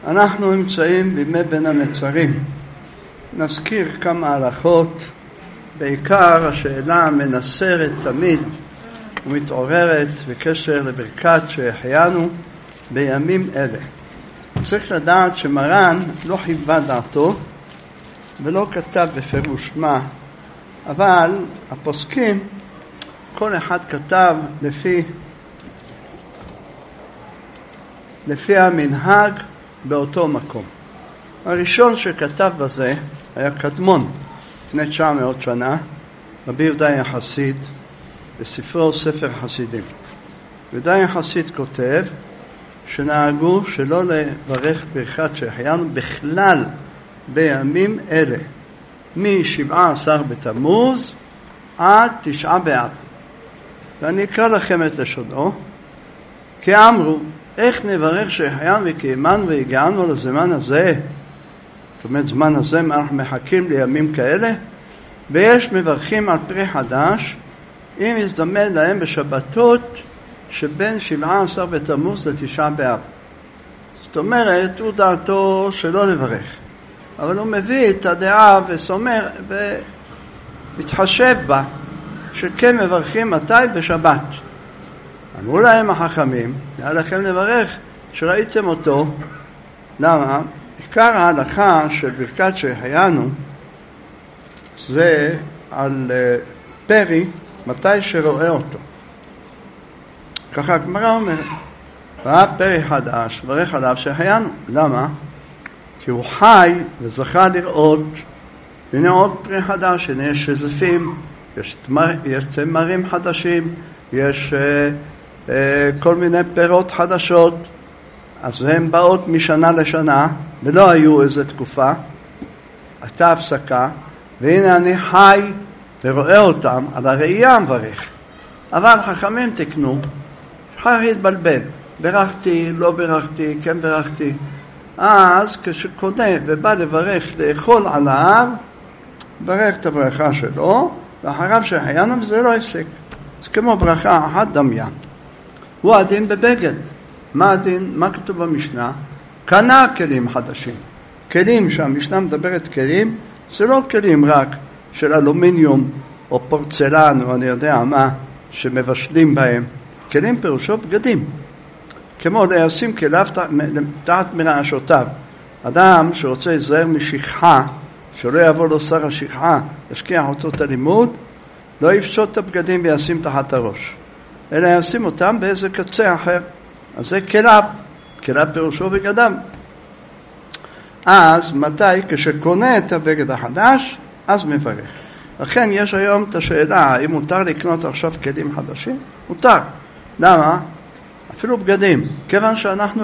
אנחנו נמצאים בימי בין המצרים. נזכיר כמה הלכות, בעיקר השאלה מנסרת תמיד ומתעוררת בקשר לברכת שהחיינו בימים אלה. צריך לדעת שמרן לא חיווה דעתו ולא כתב בפירוש מה, אבל הפוסקים כל אחד כתב לפי המנהג באותו מקום. הראשון שכתב בזה היה קדמון, לפני 900 שנה, רבי יהודה החסיד, בספרו ספר חסידים. יהודה החסיד כותב שנהגו שלא לברך ברכת שהחיינו בכלל בימים אלה, מ-17 בתמוז עד 9 באב. ואני אקרא לכם את לשונו. כי אמרו, איך נברך שהחיינו וקיימנו והגענו לזמן הזה? זאת אומרת, זמן הזה אנחנו מחכים לימים כאלה, ויש מברכים על פרי חדש, אם יזדמן להם בשבתות שבין 17 בתמוז ל9 באב. זאת אומרת, הוא דעתו שלא לברך, אבל הוא מביא את הדעה וסומר ומתחשב בה שכן מברכים מתי? בשבת. אמרו להם החכמים, היה לכם לברך שראיתם אותו. למה? עיקר ההלכה של ברכת שהחיינו זה על פרי מתי שרואה אותו. ככה הגמרא אומרת, ראה פרי חדש, ברך עליו שהחיינו. למה? כי הוא חי וזכה לראות, הנה עוד פרי חדש, הנה יש שזפים, יש צמרים חדשים, יש כל מיני פירות חדשות, אז הן באות משנה לשנה, ולא היו איזו תקופה, הייתה הפסקה, והנה אני חי ורואה אותם, על הראייה מברך. אבל חכמים תקנו, שחר התבלבל, ברכתי, לא ברכתי, כן ברכתי. אז כשקונה ובא לברך, לאכול עליו, ברך את הברכה שלו, ואחריו שהחיינו זה לא הפסק. זה כמו ברכה אחת דמיין. הוא הדין בבגד. מה הדין? מה כתוב במשנה? קנה כלים חדשים. כלים שהמשנה מדברת כלים, זה לא כלים רק של אלומיניום או פורצלן או אני יודע מה שמבשלים בהם. כלים פירושו בגדים. כמו לשים כליו תחת מרעשותיו. אדם שרוצה להיזהר משכחה, שלא יבוא לו שר השכחה, ישכיח אותו את הלימוד, לא יפשוט את הבגדים וישים תחת הראש, אלא ישים אותם באיזה קצה אחר. אז זה כליו, כליו פירושו בגדם. אז מתי? כשקונה את הבגד החדש, אז מברך. לכן יש היום את השאלה, האם מותר לקנות עכשיו כלים חדשים? מותר. למה? אפילו בגדים. כיוון שאנחנו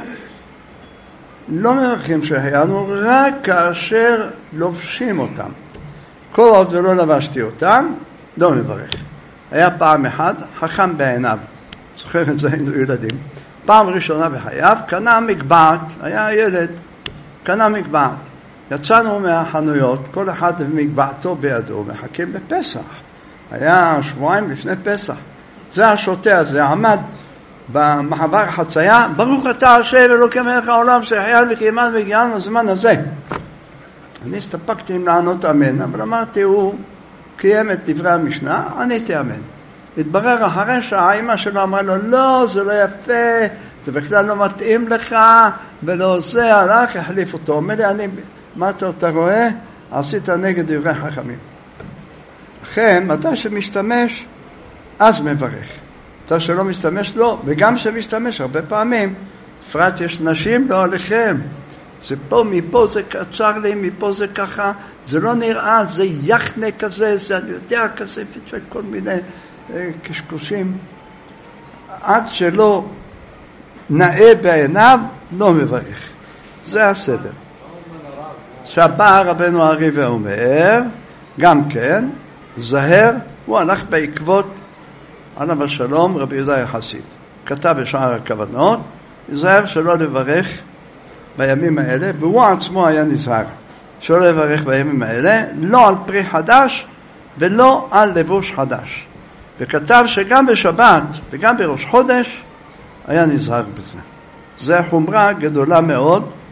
לא מברכים שהחיינו רק כאשר לובשים אותם. כל עוד ולא לבשתי אותם, לא מברך. היה פעם אחד, חכם בעיניו, זוכר את זה, היינו ילדים, פעם ראשונה בחייו, קנה מגבעת, היה ילד, קנה מגבעת. יצאנו מהחנויות, כל אחד מגבעתו בידו, מחכים לפסח. היה שבועיים לפני פסח. זה השוטה הזה, עמד במעבר חצייה, ברוך אתה השם אלוקי מלך העולם שהחיינו וקיימנו והגיענו לזמן הזה. אני הסתפקתי עם לענות אמן, אבל אמרתי, הוא קיים את דברי המשנה, עניתי אמן. התברר אחרי שהאמא שלו אמרה לו, לא, זה לא יפה, זה בכלל לא מתאים לך, ולא זה, הלך, החליף אותו. אומר לי, אמרתי, אתה רואה? עשית נגד דברי חכמים. לכן, מתי שמשתמש, אז מברך. מתי שלא משתמש, לא. וגם שמשתמש, הרבה פעמים, בפרט יש נשים, לא עליכם. זה פה, מפה זה קצר לי, מפה זה ככה, זה לא נראה, זה יחנה כזה, זה אני יודע כזה, כל מיני קשקושים. עד שלא נאה בעיניו, לא מברך. זה הסדר. שבא רבנו ארי ואומר, גם כן, זהר, הוא הלך בעקבות עליו השלום רבי יהודה החסיד. כתב בשער הכוונות, זהר שלא לברך בימים האלה, והוא עצמו היה נזהר שלא לברך בימים האלה, לא על פרי חדש ולא על לבוש חדש. וכתב שגם בשבת וגם בראש חודש היה נזהר בזה. זה חומרה גדולה מאוד,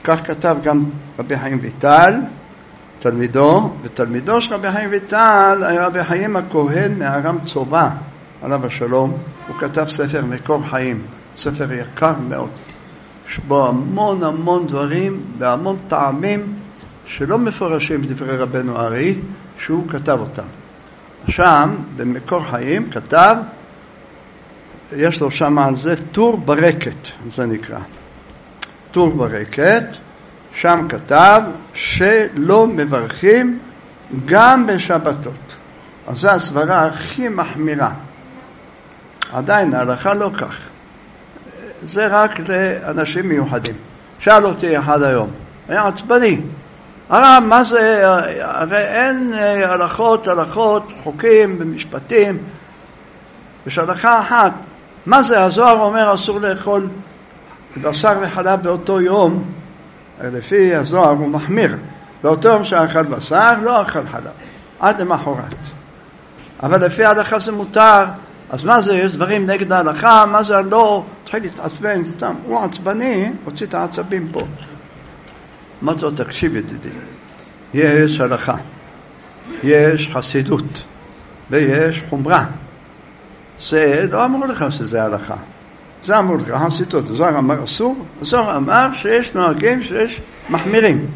כך כתב גם רבי חיים ויטל, תלמידו, ותלמידו של רבי חיים ויטל היה רבי חיים הכהן מארם צובא, עליו השלום. הוא כתב ספר מקור חיים, ספר יקר מאוד, שבו המון המון דברים והמון טעמים שלא מפורשים בדברי רבנו ארי, שהוא כתב אותם. שם, במקור חיים, כתב, יש לו שם על זה טור ברקת, זה נקרא. טור ברקת, שם כתב שלא מברכים גם בשבתות. אז זו הסברה הכי מחמירה. עדיין ההלכה לא כך. זה רק לאנשים מיוחדים. שאל אותי אחד היום, היה עצבני. הרב, מה זה, הרי אין הלכות, חוקים ומשפטים. יש הלכה אחת. מה זה? הזוהר אומר אסור לאכול בשר וחלב באותו יום. לפי הזוהר הוא מחמיר. באותו יום שאכל בשר, לא אכל חלב. עד למחרת. אבל לפי ההלכה זה מותר. אז מה זה? יש דברים נגד ההלכה, מה זה לא? תחיל להתעצבן, סתם. הוא עצבני, הוציא את העצבים פה. מה זאת? תקשיב ידידי. יש הלכה, יש חסידות, ויש חומרה. זה לא אמרו לך שזה הלכה. זה אמרו לך, חסידות. זוהר אמר אסור, זוהר אמר שיש נוהגים, שיש מחמירים.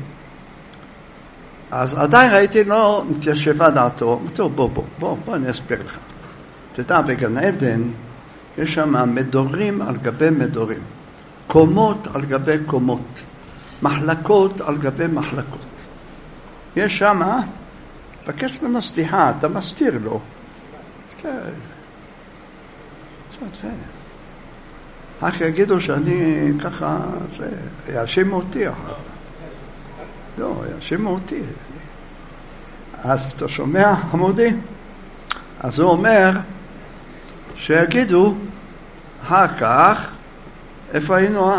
אז עדיין ראיתי לא מתיישבה דעתו. בוא אני אסביר לך. תדע, בגן עדן יש שם מדורים על גבי מדורים, קומות על גבי קומות, מחלקות על גבי מחלקות. יש שם, בקש ממנו סליחה, אתה מסתיר לו. אך יגידו שאני ככה, יאשימו אותי אחר. לא, יאשימו אותי. אז אתה שומע, חמודי? אז הוא אומר שיגידו אחר כך, איפה היינו?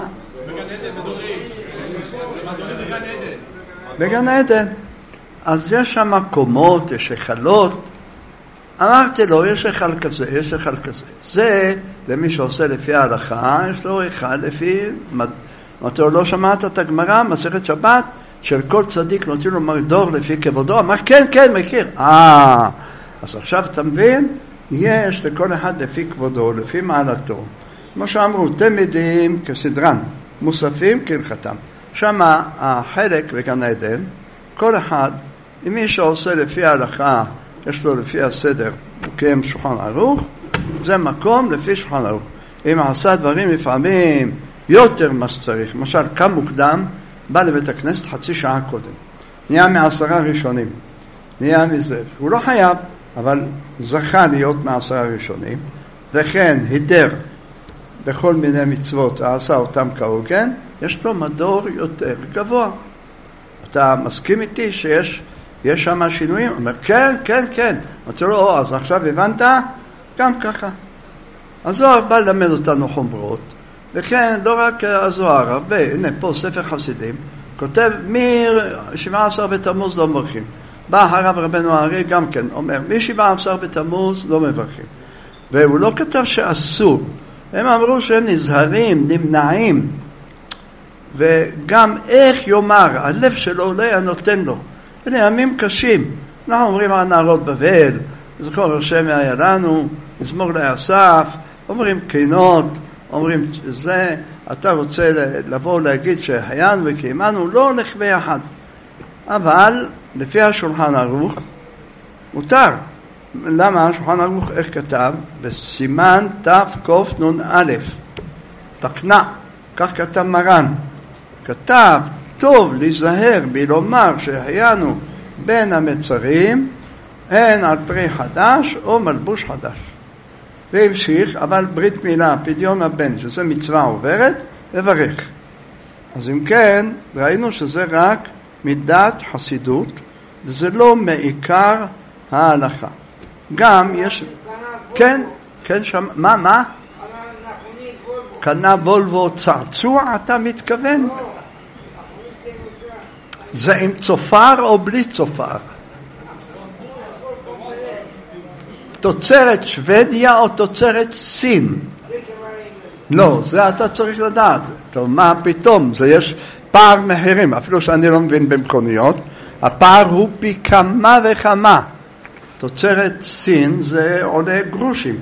בגן עדן. אז יש שם קומות, יש היכלות. אמרתי לו, יש היכל כזה, יש היכל כזה. זה, למי שעושה לפי ההלכה, יש לו היכל לפי, אמרתי לו, לא שמעת את הגמרא, מסכת שבת, של כל צדיק נותנים לו מדור לפי כבודו. אמר, כן, מכיר. אז עכשיו אתה מבין, יש לכל אחד לפי כבודו, לפי מעלתו. כמו שאמרו, תלמידים כסדרן, מוספים כהלכתם. שם החלק בגן עדן, כל אחד, אם מי שעושה לפי ההלכה, יש לו לפי הסדר, הוא קיים שולחן ערוך, זה מקום לפי שולחן ערוך. אם עשה דברים לפעמים יותר מה שצריך, למשל קם מוקדם, בא לבית הכנסת חצי שעה קודם, נהיה מ10 ראשונים, נהיה מזה, הוא לא חייב, אבל זכה להיות מ10 ראשונים, וכן הידר בכל מיני מצוות, עשה אותם כהוגן, יש לו מדור יותר גבוה. אתה מסכים איתי שיש שם שינויים? הוא אומר, כן. אמרתי לו, אז עכשיו הבנת? גם ככה. הזוהר בא ללמד אותנו חומרות, וכן, לא רק הזוהר, הרבה, הנה פה ספר חסידים, כותב מ-17 בתמוז לא מברכים. בא הרב רבנו ארי גם כן, אומר, מ-17 בתמוז לא מברכים. והוא לא כתב שאסור. הם אמרו שהם נזהרים, נמנעים, וגם איך יאמר, הלב שלו לא היה נותן לו. הנה ימים קשים. אנחנו אומרים על נערות בבל, זכור השם היה לנו, מזמור לאסף, אומרים קינות, אומרים זה, אתה רוצה לבוא להגיד שהחיינו וקיימנו, לא הולך ביחד. אבל לפי השולחן ערוך, מותר. למה השולחן ערוך איך כתב? בסימן תקנ"א, תקנה, כך כתב מרן. כתב, טוב להיזהר בלומר שהחיינו בין המצרים, הן על פרי חדש או מלבוש חדש. והמשיך, אבל ברית מילה, פדיון הבן, שזה מצווה עוברת, לברך. אז אם כן, ראינו שזה רק מידת חסידות, וזה לא מעיקר ההלכה. גם יש, כן, שם, מה? קנה וולבו צעצוע, אתה מתכוון? זה עם צופר או בלי צופר? תוצרת שוודיה או תוצרת סין? לא, זה אתה צריך לדעת. טוב, מה פתאום? זה פער מחירים, אפילו שאני לא מבין במכוניות, הפער הוא פי כמה וכמה. תוצרת סין זה עולה גרושים.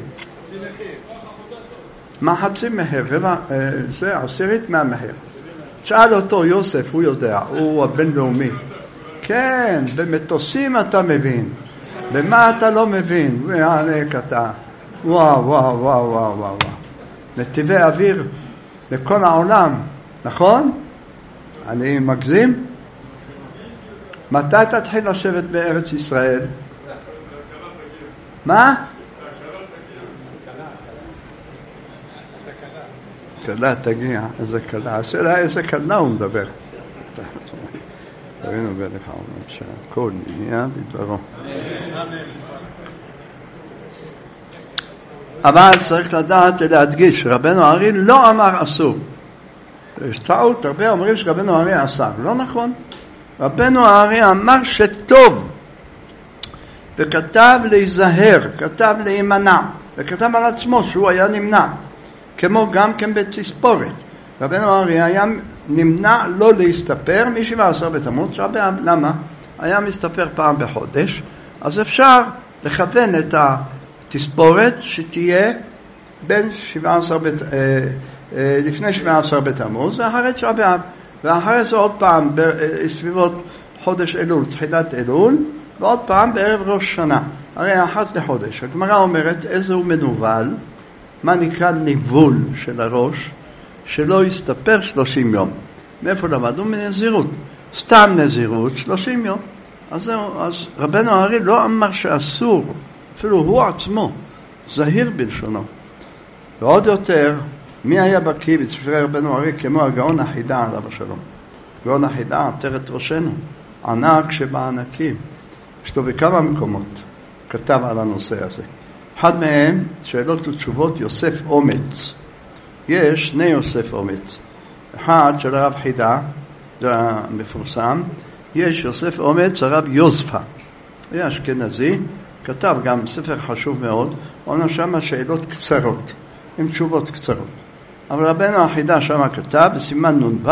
מה חצי מחיר? זה 10% מהמחיר. שאל אותו יוסף, הוא יודע, הוא הבינלאומי. כן, במטוסים אתה מבין. במה אתה לא מבין? ועלק אתה. וואו, וואו, וואו, וואו, וואו. נתיבי אוויר לכל העולם, נכון? אני מגזים? מתי תתחיל לשבת בארץ ישראל? מה? קלה תגיע, איזה קלה. השאלה איזה קלה הוא מדבר. תבינו בלך העולם שהכל נהיה בדברו. אבל צריך לדעת להדגיש, רבנו הארי לא אמר אסור. יש טעות, הרבה אומרים שרבנו הארי אסר. לא נכון. רבנו הארי אמר שטוב. וכתב להיזהר, כתב להימנע. וכתב על עצמו שהוא היה נמנע. כמו גם כן בתספורת. רבנו הארי היה נמנע לא להסתפר מ-17 בתמוז. למה? היה מסתפר פעם בחודש. אז אפשר לכוון את התספורת שתהיה בין 17 לפני 17 בתמוז ואחרי תשעה באב. ואחרי זה עוד פעם בסביבות חודש אלול, תחילת אלול, ועוד פעם בערב ראש שנה. הרי אחת לחודש. הגמרא אומרת איזה הוא מנוול, מה נקרא ניבול של הראש, שלא יסתפר 30 יום. מאיפה למדנו? מנזירות. סתם נזירות 30 יום. אז זהו, אז רבנו הארי לא אמר שאסור, אפילו הוא עצמו, זהיר בלשונו. ועוד יותר, מי היה בקיא בספרי רבנו הארי כמו הגאון החידה עליו השלום? גאון החידה, עטרת ראשנו, ענק שבענקים. יש לו בכמה מקומות כתב על הנושא הזה. אחד מהם, שאלות ותשובות יוסף אומץ. יש שני יוסף אומץ. אחד של הרב חידה, זה המפורסם. יש יוסף אומץ, הרב יוזפה. היה אשכנזי, כתב גם ספר חשוב מאוד, עונה שם שאלות קצרות, עם תשובות קצרות. אבל רבנו החידה שם כתב, בסימן נ"ו,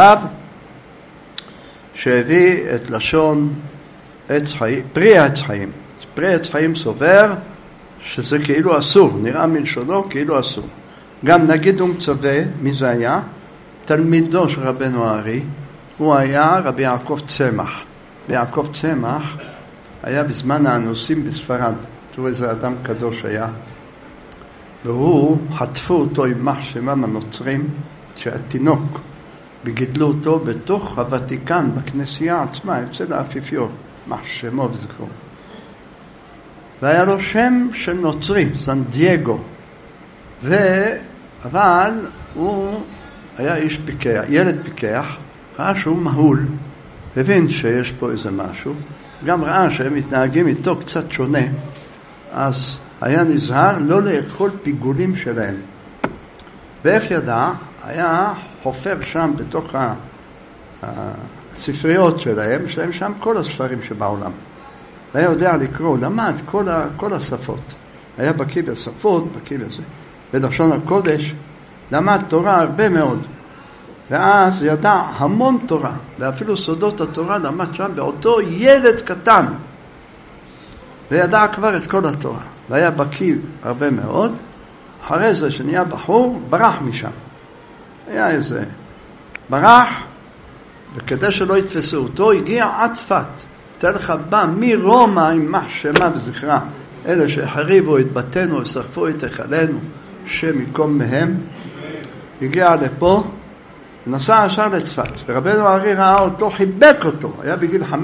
שהביא את לשון עץ חיים, פרי עץ חיים. פרי עץ חיים סובר שזה כאילו אסור, נראה מלשונו כאילו אסור. גם נגיד ומצווה, מי זה היה? תלמידו של רבנו הארי, הוא היה רבי יעקב צמח. ויעקב צמח היה בזמן האנוסים בספרד, תראו איזה אדם קדוש היה, והוא חטפו אותו עם מחשמם הנוצרים, שהתינוק, וגידלו אותו בתוך הוותיקן, בכנסייה עצמה, אצל האפיפיור, מחשמו וזכרו. והיה לו שם של נוצרי, סן דייגו, אבל הוא היה איש פיקח, ילד פיקח, ראה שהוא מהול, הבין שיש פה איזה משהו, גם ראה שהם מתנהגים איתו קצת שונה, אז היה נזהר לא לאכול פיגולים שלהם. ואיך ידע? היה חופר שם בתוך הספריות שלהם, שלהם שם כל הספרים שבעולם. והיה יודע לקרוא, למד כל השפות. היה בקיא בשפות, בקיא בזה. בלשון הקודש, למד תורה הרבה מאוד. ואז ידע המון תורה, ואפילו סודות התורה למד שם באותו ילד קטן. וידע כבר את כל התורה. והיה בקיא הרבה מאוד. אחרי זה שנהיה בחור, ברח משם. היה איזה ברח, וכדי שלא יתפסו אותו, הגיע עד צפת. תן לך בא מרומא עם מחשמה וזכרה. אלה שהחריבו את בתינו, שרפו את היכלנו, שם יקום מהם. הגיע לפה, נסע ישר לצפת. ורבנו הארי ראה אותו, חיבק אותו. היה בגיל 15-16.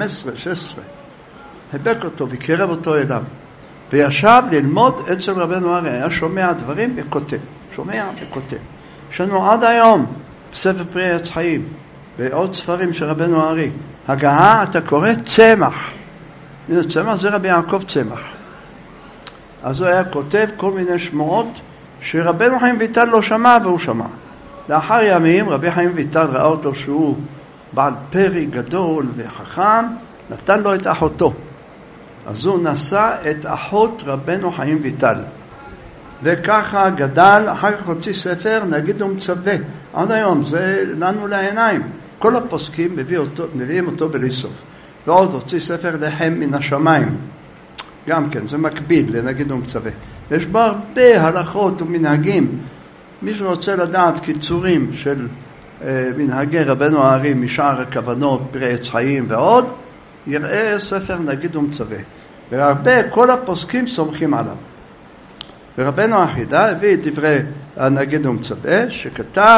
חיבק אותו וקרב אותו אליו. וישב ללמוד אצל רבנו הארי. היה שומע דברים וכותב. שומע וכותב. יש לנו עד היום בספר פרי עץ חיים, בעוד ספרים של רבנו הארי. הגעה, אתה קורא צמח. צמח זה רבי יעקב צמח. אז הוא היה כותב כל מיני שמועות שרבנו חיים ויטל לא שמע והוא שמע. לאחר ימים רבי חיים ויטל ראה אותו שהוא בעל פרי גדול וחכם, נתן לו את אחותו. אז הוא נשא את אחות רבנו חיים ויטל. וככה גדל, אחר כך הוציא ספר, נגיד ומצווה. עד היום, זה לנו לעיניים. כל הפוסקים מביאים אותו בלי סוף. ועוד הוציא ספר לחם מן השמיים. גם כן, זה מקביל לנגיד ומצווה. יש בו הרבה הלכות ומנהגים. מי שרוצה לדעת קיצורים של מנהגי רבנו הארי משאר הכוונות, פרי עץ חיים ועוד, יראה ספר נגיד ומצווה. והרבה, כל הפוסקים סומכים עליו. ורבנו החידה הביא את דברי הנגיד ומצווה, שכתב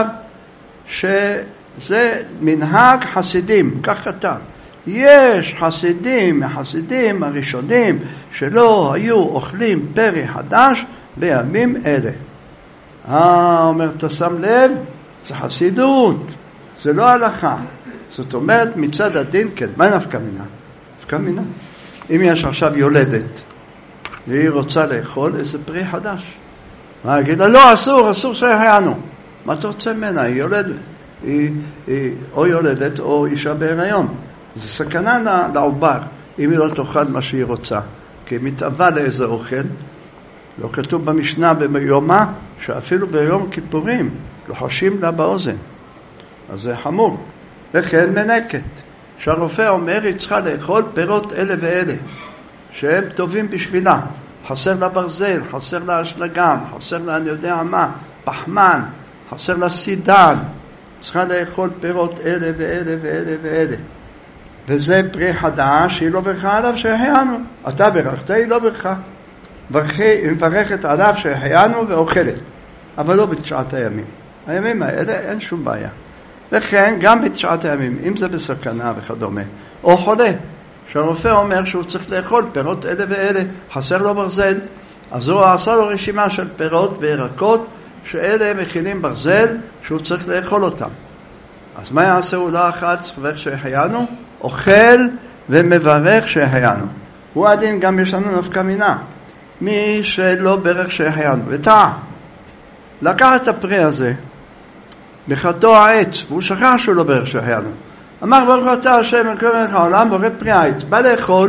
שזה מנהג חסידים, כך כתב. יש חסידים מהחסידים הראשונים שלא היו אוכלים פרי חדש בימים אלה. אומר, אתה שם לב? זה חסידות, זה לא הלכה. זאת אומרת, מצד הדין, כן, מה נפקא מינה? נפקא מינה. אם יש עכשיו יולדת, והיא רוצה לאכול איזה פרי חדש, מה יגיד לה? לא, אסור שהחיינו. מה אתה רוצה ממנה? היא יולדת. היא או יולדת או אישה בהיריון. זה סכנה לעובר, אם היא לא תאכל מה שהיא רוצה. כי היא מתאווה לאיזה אוכל. לא כתוב במשנה ביומה, שאפילו ביום כיפורים לוחשים לה באוזן. אז זה חמור. וכן מנקת. שהרופא אומר, היא צריכה לאכול פירות אלה ואלה, שהם טובים בשבילה. חסר לה ברזל, חסר לה אשלגם, חסר לה אני יודע מה, פחמן, חסר לה סידן. צריכה לאכול פירות אלה ואלה ואלה ואלה. וזה פרי חדש, היא לא ברכה עליו שהחיינו. אתה ברכת, היא לא ברכה. היא מברכת עליו שהחיינו ואוכלת. אבל לא בתשעת הימים. הימים האלה אין שום בעיה. וכן, גם בתשעת הימים, אם זה בסכנה וכדומה, או חולה, שהרופא אומר שהוא צריך לאכול פירות אלה ואלה, חסר לו ברזל, אז הוא עשה לו רשימה של פירות וירקות, שאלה מכילים ברזל, שהוא צריך לאכול אותם. אז מה יעשה הוא לא אחת, מברך שהחיינו? אוכל ומברך שהחיינו. הוא הדין, גם יש לנו נפקא מינה. מי שלא ברך שהחיינו, וטעה, לקח את הפרי הזה, בחטוא העץ, והוא שכח שהוא לא ברך שהחיינו. אמר ברוך אתה השם אלוהינו מלך העולם בורא פרי העץ, בא לאכול,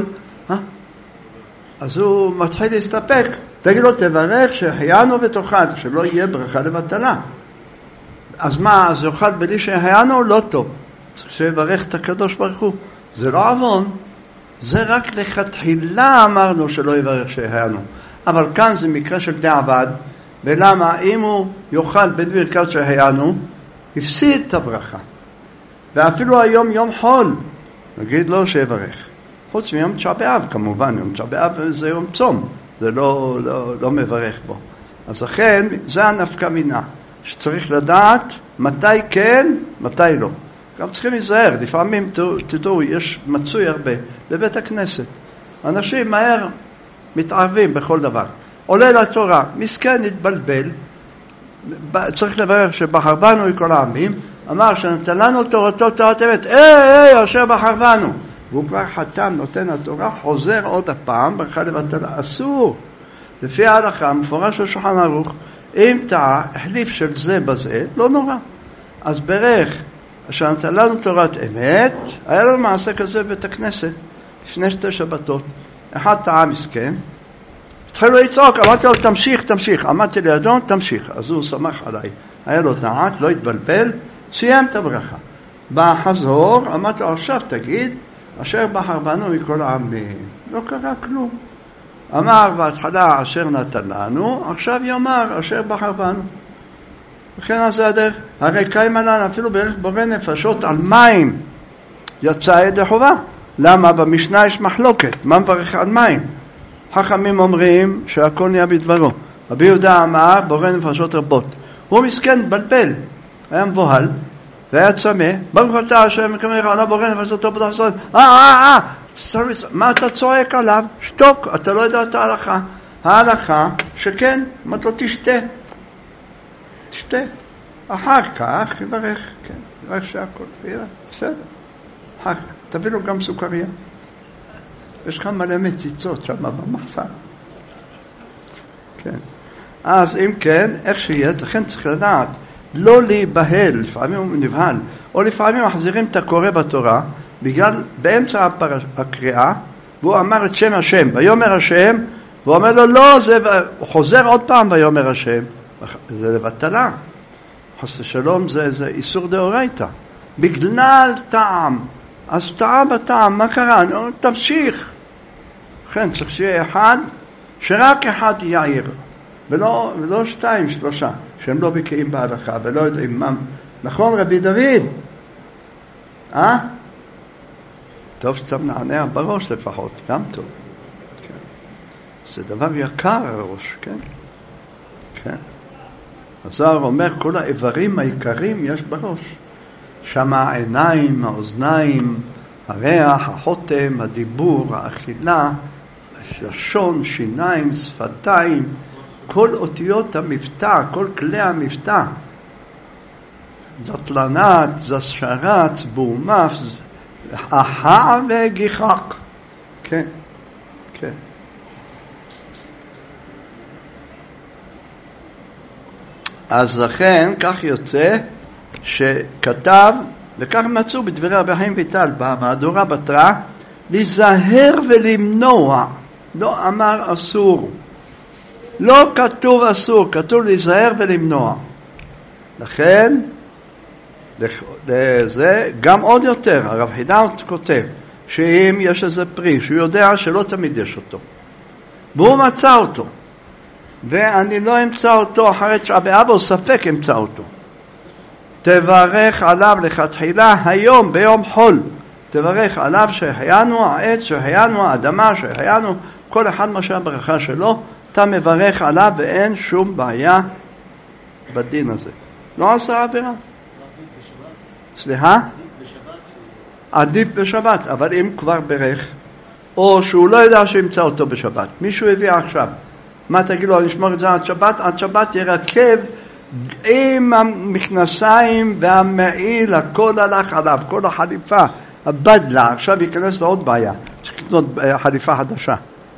אז הוא מתחיל להסתפק. תגיד לו תברך שהחיינו ותאכל, שלא יהיה ברכה לבטלה. אז מה, אז יאכל בלי שהחיינו? לא טוב. צריך שיברך את הקדוש ברוך הוא. זה לא עוון, זה רק לכתחילה אמרנו שלא יברך שהחיינו. אבל כאן זה מקרה של דעבד, ולמה? אם הוא יאכל בברכת שהחיינו, הפסיד את הברכה. ואפילו היום יום חול, נגיד לו שיברך. חוץ מיום תשעה באב, כמובן, יום תשעה באב זה יום צום, זה לא מברך בו. אז לכן, זה הנפקא מינה, שצריך לדעת מתי כן, מתי לא. גם צריכים להיזהר, לפעמים, תדעו, יש מצוי הרבה בבית הכנסת. אנשים מהר מתערבים בכל דבר. עולה לתורה, מסכן התבלבל, צריך לברך שבחר בנו כל העמים, אמר שנתן לנו תורתו תורת אמת, אשר בחר בנו. והוא כבר חתם, נותן התורה, חוזר עוד הפעם, ברכה לבטלה, אסור. לפי ההלכה, מפורש של שולחן ערוך, אם טעה, החליף של זה בזה, לא נורא. אז ברך, אשר נתן לנו תורת אמת, היה לו מעשה כזה בבית הכנסת, לפני 2 שבתות. אחד טעה מסכן, התחילו לצעוק, אמרתי לו תמשיך, עמדתי לידו, תמשיך. אז הוא שמח עליי, היה לו דעת, לא התבלבל, סיים את הברכה. בחזור, אמרתי לו עכשיו תגיד, אשר בחר בנו מכל העמים. לא קרה כלום. אמר בהתחלה אשר נתן לנו, עכשיו יאמר אשר בחר בנו. וכן הזה הדרך, הרי קיים עלינו אפילו בערך בורא נפשות על מים, יצא ידי חובה. למה? במשנה יש מחלוקת, מה מברך על מים? חכמים אומרים שהכל נהיה בדברו. רבי יהודה אמר בורא נפשות רבות. הוא מסכן בלבל, היה מבוהל והיה צמא. ברוך אתה השם מקמך עליו בורא נפשות רבות. מה אתה צועק עליו? שתוק, אתה לא יודע את ההלכה. ההלכה שכן, מה אתה תשתה. אחר כך יברך, כן, יברך שהכל, בסדר. אחר כך, תביא לו גם סוכריה. יש לך מלא מציצות שם במחסן. כן. אז אם כן, איך שיהיה, לכן צריך לדעת, לא להיבהל, לפעמים הוא נבהל, או לפעמים מחזירים את הקורא בתורה, בגלל באמצע הקריאה, והוא אמר את שם השם, ויאמר השם, והוא אומר לו, לא, הוא חוזר עוד פעם ויאמר השם, זה לבטלה. חס ושלום זה איסור דאורייתא. בגלל טעם. אז טעה בטעם, מה קרה? תמשיך. לכן צריך שיהיה אחד, שרק אחד יעיר, ולא 2, 3, שהם לא בקיאים בהלכה, ולא יודעים מה. נכון רבי דוד? טוב שאתה מנענע בראש לפחות, גם טוב. כן. זה דבר יקר הראש, כן? כן. הזוהר אומר, כל האיברים העיקריים יש בראש. שם העיניים, האוזניים, הריח, החותם, הדיבור, האכילה, לשון, שיניים, שפתיים, כל אותיות המבטא, כל כלי המבטא. דתלנת, זשרת, בורמף, אחר וגיחק. כן, כן. אז לכן, כך יוצא שכתב, וכך מצאו בדברי רבי חיים ויטל, במהדורה בתרא, להיזהר ולמנוע. לא אמר אסור. לא כתוב אסור, כתוב להיזהר ולמנוע. לכן, זה גם עוד יותר, הרב חידאי כותב, שאם יש איזה פרי, שהוא יודע שלא תמיד יש אותו, והוא מצא אותו, ואני לא אמצא אותו אחרי תשעה באב, או ספק אמצא אותו, תברך עליו לכתחילה היום ביום חול, תברך עליו שהחיינו העץ, שהחיינו האדמה, שהחיינו כל אחד מה שהברכה שלו, אתה מברך עליו ואין שום בעיה בדין הזה. לא עשה עבירה. סליחה? עדיף בשבת, אבל אם כבר ברך, או שהוא לא יודע שימצא אותו בשבת, מישהו הביא עכשיו, מה תגיד לו, נשמור את זה עד שבת? עד שבת ירכב עם המכנסיים והמעיל, הכל הלך עליו, כל החליפה, הבדלה, עכשיו ייכנס לעוד בעיה, צריך לקנות חליפה חדשה.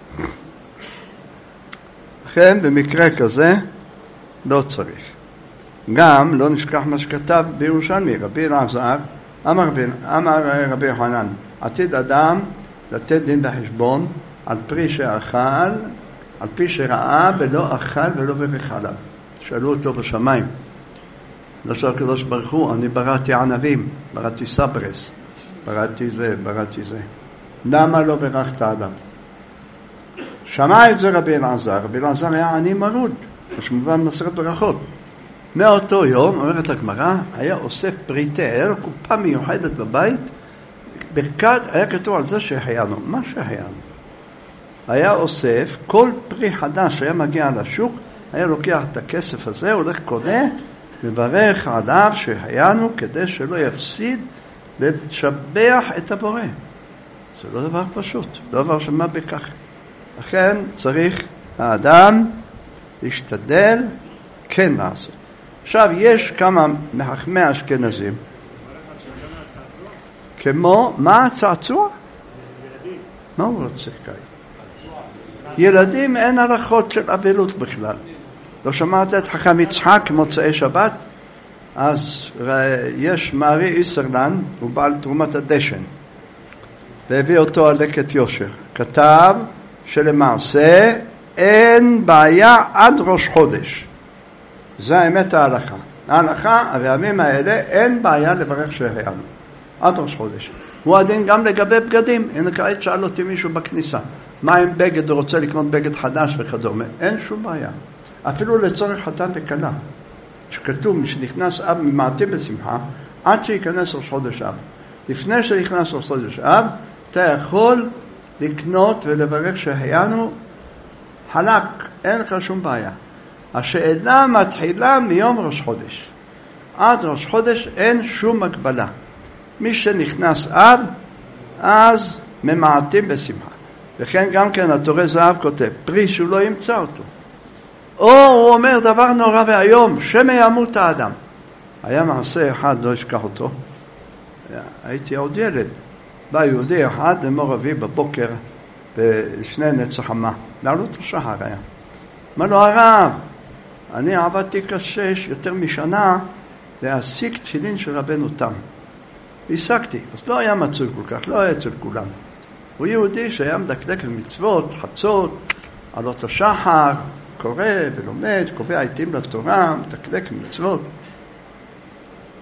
לכן במקרה כזה לא צריך. גם לא נשכח מה שכתב בירושלמי, רבי אלעזר, אמר רבי יוחנן, עתיד אדם לתת דין בחשבון על פרי שאכל, על פי שראה ולא אכל ולא ברך עליו. שאלו אותו בשמיים, לא שאל הקדוש ברוך הוא, אני בראתי ענבים, בראתי סברס, בראתי זה. למה לא ברכת עליו? שמע את זה רבי אלעזר, רבי אלעזר היה עני מרוד, משמובן מסרת ברכות. מאותו יום, אומרת הגמרא, היה אוסף פריטי, היה לו קופה מיוחדת בבית, ברכת, היה כתוב על זה שהחיינו, מה שהחיינו. היה אוסף, כל פרי חדש שהיה מגיע לשוק, היה לוקח את הכסף הזה, הולך קונה, מברך עליו שהחיינו, כדי שלא יפסיד, לשבח את הבורא. זה לא דבר פשוט, לא דבר שמה בכך. לכן צריך האדם להשתדל כן לעשות. עכשיו יש כמה מחכמי אשכנזים, כמו, מה הצעצוע? מה הוא רוצה כאן? ילדים אין הלכות של אבלות בכלל. לא שמעת את חכם יצחק מוצאי שבת? אז יש מארי איסרלן, הוא בעל תרומת הדשן, והביא אותו על לקט יושר. כתב שלמעשה אין בעיה עד ראש חודש. זה האמת ההלכה. ההלכה, הרעמים האלה, אין בעיה לברך שהחיינו. עד ראש חודש. הוא הדין גם לגבי בגדים. הנה כעת שאל אותי מישהו בכניסה, מה אם בגד, הוא רוצה לקנות בגד חדש וכדומה. אין שום בעיה. אפילו לצורך חתן וכלה. שכתוב, שנכנס אב ממעטים בשמחה, עד שיכנס ראש חודש אב. לפני שנכנס ראש חודש אב, אתה יכול לקנות ולברך שהחיינו חלק. אין לך שום בעיה. השאלה מתחילה מיום ראש חודש. עד ראש חודש אין שום הגבלה. מי שנכנס אב, אז ממעטים בשמחה. וכן גם כן התורה זהב כותב, פרי שהוא לא ימצא אותו. או הוא אומר דבר נורא והיום, שמא ימות האדם. היה מעשה אחד, לא אשכח אותו. הייתי עוד ילד. בא יהודי אחד למור אבי בבוקר, בשני נצח חמה. לעלות השחר היה. אמר לו, הרב, אני עבדתי קשה יותר משנה להשיג תפילין של רבנו תם. והשגתי, אז לא היה מצוי כל כך, לא היה אצל כולם. הוא יהודי שהיה מדקדק במצוות, חצות, עלות השחר, קורא ולומד, קובע עיתים לתורה, מדקדק במצוות.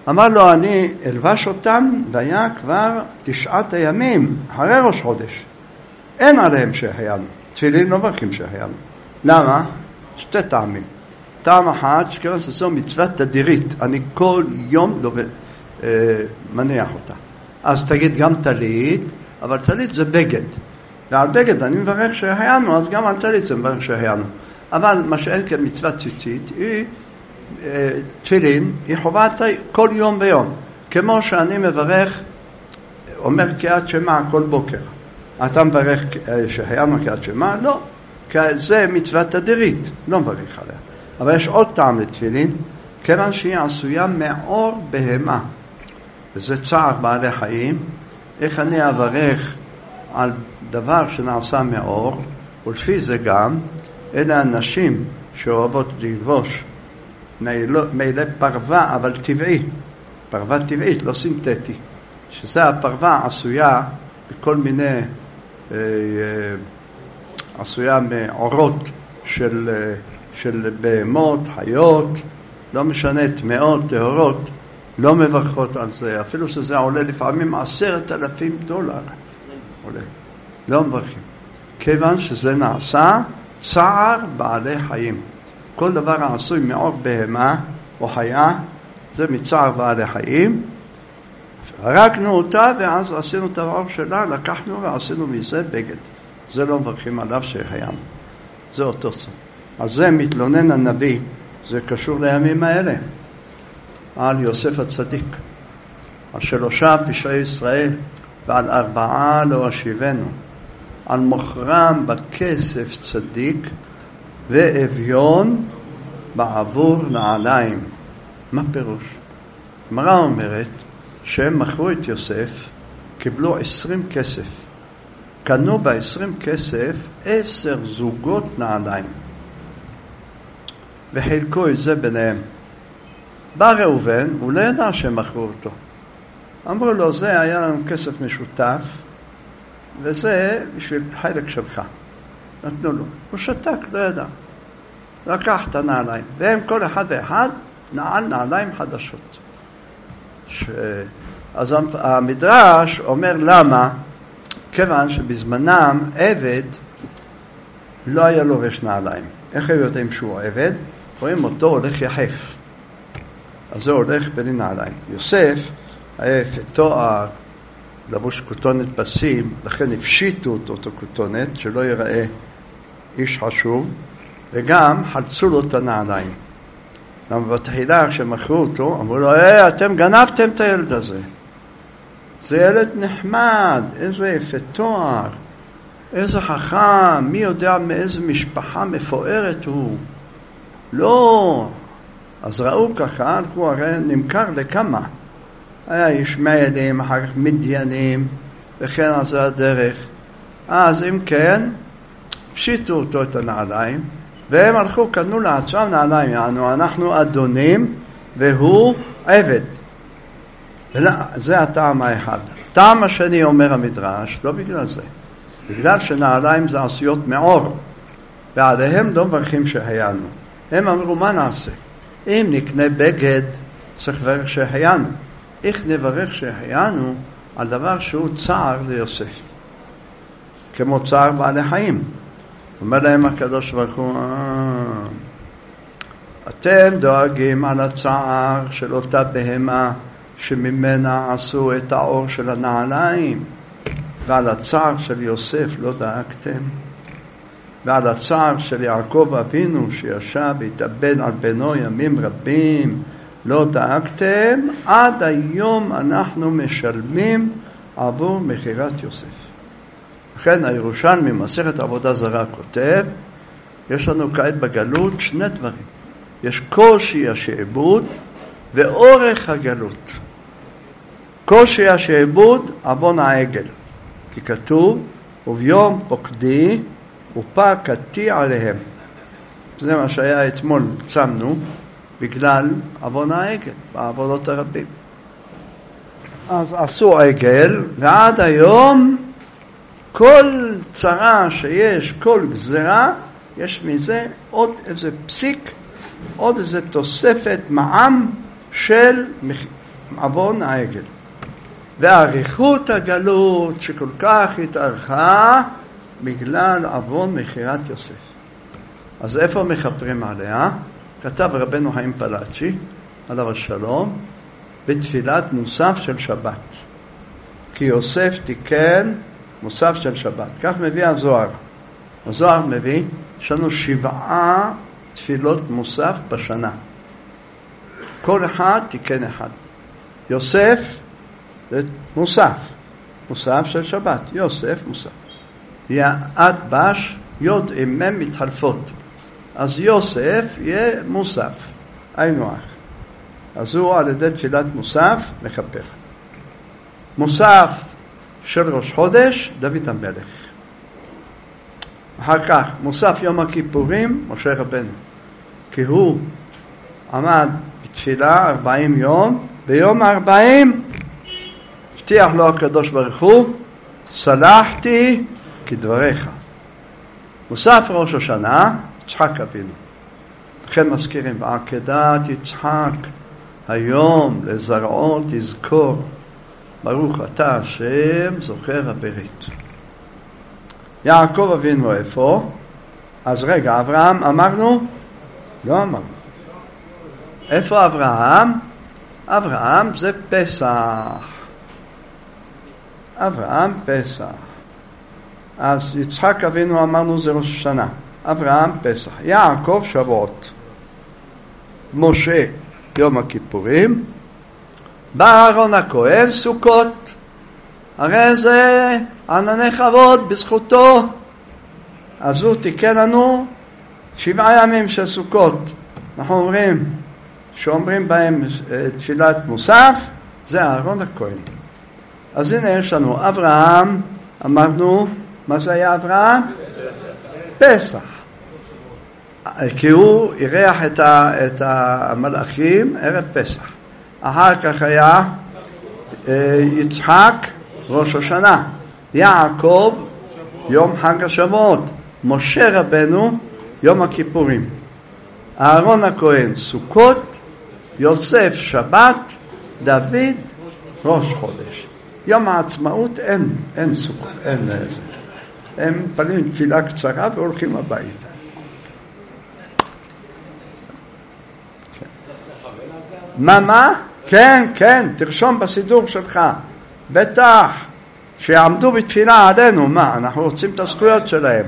אמר לו, אני אלבש אותם, והיה כבר 9 הימים, אחרי ראש חודש. אין עליהם שהחיינו. תפילין לא מברכים שהחיינו. למה? 2 טעמים. טעם אחד, שכיוון שזו מצווה תדירית, אני כל יום מניח אותה. אז תגיד גם טלית, אבל טלית זה בגד. ועל בגד אני מברך שהחיינו, אז גם על טלית זה מברך שהחיינו. אבל מה שאין כמצווה ציצית, היא תפילין, היא חובה כל יום ויום. כמו שאני מברך, אומר קריאת שמע כל בוקר. אתה מברך שהחיינו קריאת שמע? לא. זה מצווה תדירית, לא מברך עליה. אבל יש עוד טעם לתפילין, כיוון שהיא עשויה מאור בהמה. וזה צער בעלי חיים. איך אני אברך על דבר שנעשה מאור, ולפי זה גם, אלה אנשים שאוהבות ללבוש מילי פרווה, אבל טבעי. פרווה טבעית, לא סינתטי. שזה הפרווה עשויה בכל מיני, עשויה מאורות של בהמות, חיות, לא משנה, טמאות, טהורות, לא מברכות על זה, אפילו שזה עולה לפעמים $10,000. עולה. לא מברכים. כיוון שזה נעשה צער בעלי חיים. כל דבר העשוי מאור בהמה או חיה, זה מצער בעלי חיים. הרגנו אותה ואז עשינו את האור שלה, לקחנו ועשינו מזה בגד. זה לא מברכים עליו שהחיינו. זה אותו סוד. אז זה מתלונן הנביא, זה קשור לימים האלה. על יוסף הצדיק, על 3 פשעי ישראל ועל 4 לא אשיבנו, על מוכרם בכסף צדיק ואביון בעבור נעליים. מה פירוש? הגמרא אומרת שהם מכרו את יוסף, קיבלו 20 כסף, קנו ב-20 כסף 10 זוגות נעליים וחילקו את זה ביניהם. בא ראובן, הוא לא ידע שהם מכרו אותו. אמרו לו, זה היה לנו כסף משותף, וזה בשביל חלק שלך. נתנו לו. הוא שתק, לא ידע. לקח את הנעליים. והם כל אחד ואחד נעליים חדשות. אז המדרש אומר למה? כיוון שבזמנם עבד לא היה לובש נעליים. איך הם יודעים שהוא עבד? רואים אותו הולך יחף. אז זה הולך בלי נעליים. יוסף היה תואר, לבוש כותונת פסים, לכן הפשיטו אותו כותונת, שלא ייראה איש חשוב, וגם חלצו לו את הנעליים. למה בתחילה כשמכרו אותו, אמרו לו, אתם גנבתם את הילד הזה. זה ילד נחמד, איזה יפה תואר, איזה חכם, מי יודע מאיזה משפחה מפוארת הוא. לא. אז ראו ככה, הוא הרי נמכר לכמה. היה ישמעאלים, אחר כך מדיינים, וכן על זה הדרך. אז אם כן, פשיטו אותו את הנעליים, והם הלכו, קנו לעצמם נעליים, יענו, אנחנו אדונים, והוא עבד. זה הטעם האחד. הטעם השני אומר המדרש, לא בגלל זה. בגלל שנעליים זה עשויות מאור, ועליהם לא מברכים שהחיינו. הם אמרו, מה נעשה? אם נקנה בגד, צריך לברך שהחיינו. איך נברך שהחיינו על דבר שהוא צער ליוסף? כמו צער בעלי חיים. אומר להם הקדוש ברוך הוא, אתם דואגים על הצער של אותה בהמה שממנה עשו את האור של הנעליים, ועל הצער של יוסף לא דאגתם, ועל הצער של יעקב אבינו שישב והתאבד על בנו ימים רבים לא דאגתם. עד היום אנחנו משלמים עבור מחירת יוסף. לכן הירושלמי מסכת עבודה זרה כותב, יש לנו כעת בגלות 2 דברים. יש קושי השעבוד ואורך הגלות. קושי השעבוד עוון העגל, כי כתוב וביום פוקדי ופקדתי עליהם. זה מה שהיה אתמול, צמנו בגלל עוון העגל בעוונות הרבים. אז עשו עגל, ועד היום כל צרה שיש, כל גזרה, יש מזה עוד איזה פסיק, עוד איזה תוספת מע"מ של עוון העגל. והאריכות הגלות שכל כך התארכה בגלל עוון מכירת יוסף. אז איפה מכפרים עליה? כתב רבנו חיים פלאצ'י, עליו השלום, בתפילת מוסף של שבת. כי יוסף תיקן מוסף של שבת. כך מביא הזוהר. הזוהר מביא, יש לנו 7 תפילות מוסף בשנה. כל אחד תיקן אחד. יוסף זה מוסף של שבת. יוסף מוסף. יעד בש, יוד עם מם מתחלפות. אז יוסף יהיה מוסף. היינו אח. אז הוא על ידי תפילת מוסף מכפר. מוסף של ראש חודש, דוד המלך. אחר כך, מוסף יום הכיפורים, משה רבנו. כי הוא עמד בתפילה 40 יום, ביום 40 הבטיח לו הקדוש ברוך הוא, סלחתי כדבריך. מוסף ראש השנה, יצחק אבינו. לכן מזכירים, בעקדת יצחק, היום לזרעו תזכור, ברוך אתה השם זוכר הברית. יעקב אבינו איפה? אז רגע, אברהם אמרנו? לא אמרנו. איפה אברהם? אברהם זה פסח. אברהם פסח. אז יצחק אבינו אמרנו זה ראש השנה. אברהם פסח. יעקב שבועות. משה יום הכיפורים. בא אהרון הכהן סוכות. הרי זה ענני כבוד בזכותו. אז הוא תיקן לנו 7 ימים של סוכות. אנחנו אומרים, שאומרים בהם תפילת מוסף, זה אהרון הכהן. אז הנה יש לנו אברהם, אמרנו, מה זה היה אברהם? פסח. כי הוא אירח את המלאכים ערב פסח. אחר כך היה יצחק ראש השנה, יעקב יום חג השבועות, משה רבנו יום הכיפורים, אהרון הכהן סוכות, יוסף שבת, דוד ראש חודש. יום העצמאות אין סוכות, אין איזה. הם פנים תפילה קצרה והולכים הביתה. מה? כן, תרשום בסידור שלך. בטח, שיעמדו בתפילה עלינו, מה? אנחנו רוצים את הזכויות שלהם.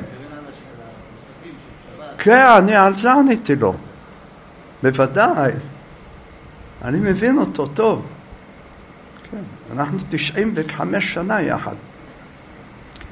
כן, על זה עניתי לו. בוודאי. אני מבין אותו טוב. כן, אנחנו 95 שנה יחד. כן.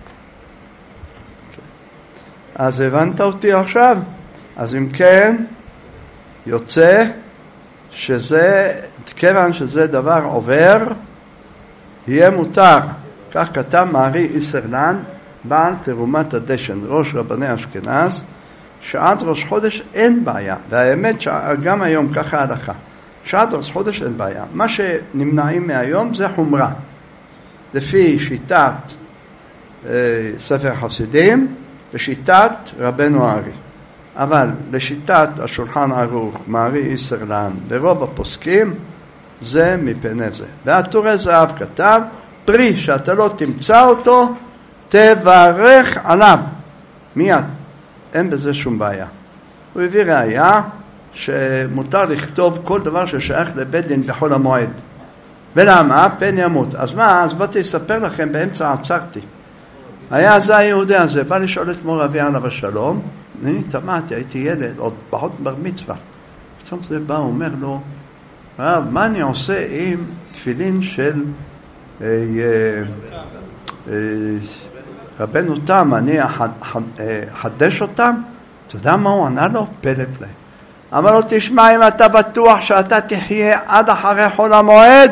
כן. אז הבנת אותי עכשיו? אז אם כן, יוצא שזה, כיוון שזה דבר עובר, יהיה מותר. כך כתב מארי איסרלן, בעל תרומת הדשן, ראש רבני אשכנז, שעד ראש חודש אין בעיה. והאמת שגם היום ככה ההלכה. שעד ראש חודש אין בעיה. מה שנמנעים מהיום זה חומרה. לפי שיטת ספר חסידים ושיטת רבנו הארי. אבל לשיטת השולחן ערוך, מארי איסרלן, ברוב הפוסקים, זה מפני זה. והטורי זהב כתב, פרי שאתה לא תמצא אותו, תברך עליו. מיד. אין בזה שום בעיה. הוא הביא ראיה שמותר לכתוב כל דבר ששייך לבית דין בחול המועד. ולמה? פן ימות. אז מה? אז באתי לספר לכם, באמצע עצרתי. היה זה היהודי הזה, בא לשאול את מור אבי עליו השלום, אני תמעתי, הייתי ילד, עוד פחות בר מצווה. פתאום זה בא, הוא אומר לו, רב, מה אני עושה עם תפילין של רבנו תם, אני חדש אותם? אתה יודע מה הוא ענה לו? פלא פלא. אמר לו, תשמע, אם אתה בטוח שאתה תחיה עד אחרי חול המועד,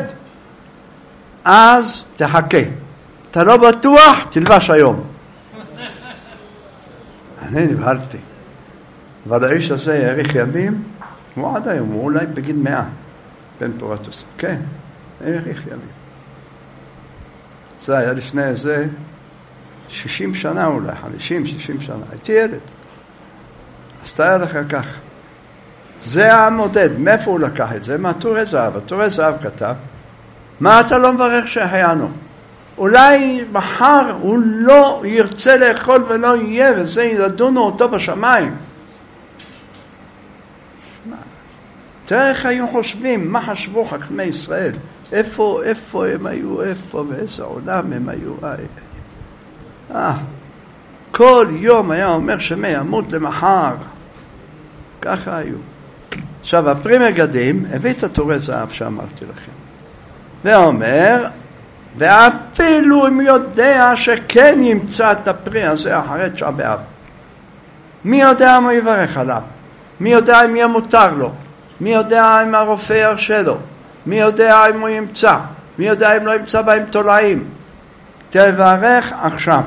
אז תחכה. אתה לא בטוח, תלבש היום. אני נבהלתי. אבל האיש הזה יאריך ימים, הוא עד היום, הוא אולי בגיל 100, בן פורטוס. כן, יאריך ימים. זה היה לפני איזה 60 שנה אולי, 50-60 שנה. הייתי ילד. אז תאר לך כך. זה המודד. מאיפה הוא לקח את זה? מהתורי זהב. התורי זהב כתב, מה אתה לא מברך שהחיינו? אולי מחר הוא לא ירצה לאכול ולא יהיה, וזה ילדונו אותו בשמיים. תראה איך היו חושבים, מה חשבו חכמי ישראל? איפה הם היו, איפה ואיזה עולם הם היו. כל יום היה אומר שמי ימות למחר. ככה היו. עכשיו, הפרי מגדים הביא את התורי זהב שאמרתי לכם. ואומר, ואפילו אם יודע שכן ימצא את הפרי הזה אחרי תשעה באב. מי יודע מה יברך עליו? מי יודע אם יהיה מותר לו? מי יודע אם הרופא ירשה לו? מי יודע אם הוא ימצא? מי יודע אם לא ימצא בהם תולעים? תברך עכשיו.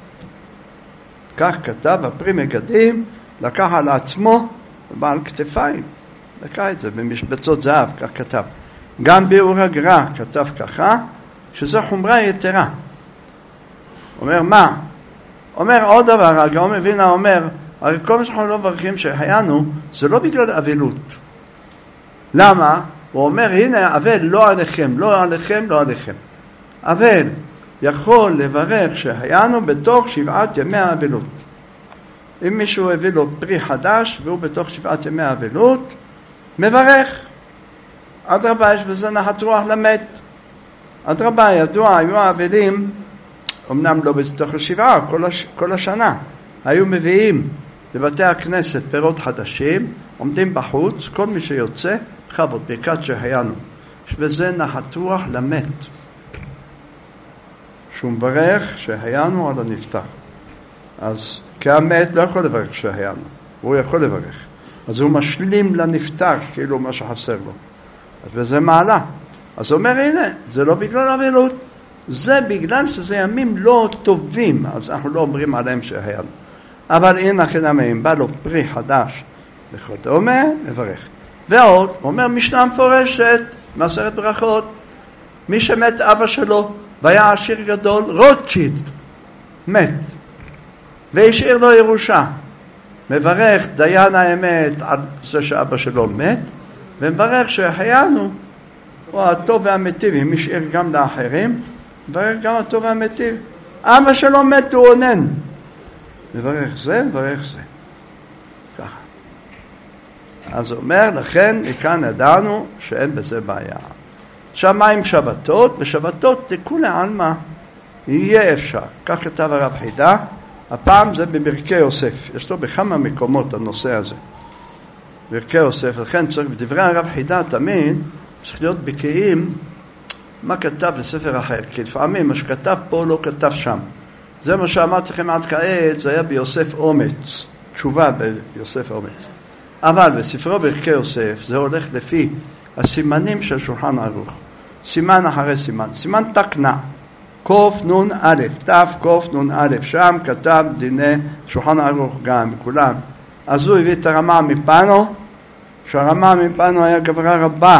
כך כתב הפרי מגדים, לקח על עצמו ובעל כתפיים. לקח את זה במשבצות זהב, כך כתב. גם ביאור הגר"א כתב ככה, שזו חומרה יתרה. אומר מה? אומר עוד דבר, הגאון מווילנה אומר, הרי כל מה שאנחנו לא מברכים שהיינו, זה לא בגלל אבלות. למה? הוא אומר, הנה, אבל לא עליכם, לא עליכם, לא עליכם. אבל יכול לברך שהיינו בתוך 7 ימי האבלות. אם מישהו הביא לו פרי חדש, והוא בתוך 7 ימי האבלות, מברך. אדרבה, יש בזה נחת רוח למת. אדרבה, ידוע, היו האבלים, אמנם לא בתוך 7, כל השנה, היו מביאים לבתי הכנסת פירות חדשים, עומדים בחוץ, כל מי שיוצא, חבות, ברכת שהיינו. יש בזה נחת רוח למת. שהוא מברך שהיינו על הנפטר. אז כהמת לא יכול לברך שהיינו, הוא יכול לברך. אז הוא משלים לנפטר, כאילו מה שחסר לו. אז וזה מעלה. אז הוא אומר, הנה, זה לא בגלל אבלות, זה בגלל שזה ימים לא טובים, אז אנחנו לא אומרים עליהם שהיינו. אבל הנה חינמים, בא לו פרי חדש, וכדומה, מברך. ועוד, הוא אומר, משנה מפורשת, מעשרת ברכות, מי שמת אבא שלו, והיה עשיר גדול, רוטשילד, מת, והשאיר לו ירושה. מברך דיין האמת על זה שאבא שלו מת, ומברך שהחיינו הוא הטוב והמטיב, אם השאיר גם לאחרים, מברך גם הטוב והמטיב. אבא שלו מת הוא עונן. מברך זה, מברך זה. ככה. אז הוא אומר, לכן מכאן ידענו שאין בזה בעיה. עכשיו מה עם שבתות? בשבתות לכולי עלמא יהיה אפשר. כך כתב הרב חידה, הפעם זה בברכי יוסף. יש לו בכמה מקומות הנושא הזה. ברכי יוסף, לכן צריך בדברי הרב חידה תמיד, צריך להיות בקיאים מה כתב בספר אחר. כי לפעמים מה שכתב פה לא כתב שם. זה מה שאמרתי לכם עד כעת, זה היה ביוסף אומץ. תשובה ביוסף אומץ. אבל בספרו ברכי יוסף זה הולך לפי הסימנים של שולחן ערוך. סימן אחרי סימן. סימן תקנה. קוף נון א', תף קוף נון א', שם כתב דיני שולחן ערוך גם, כולם. אז הוא הביא את הרמה מפנו, שהרמה מפנו היה גברה רבה,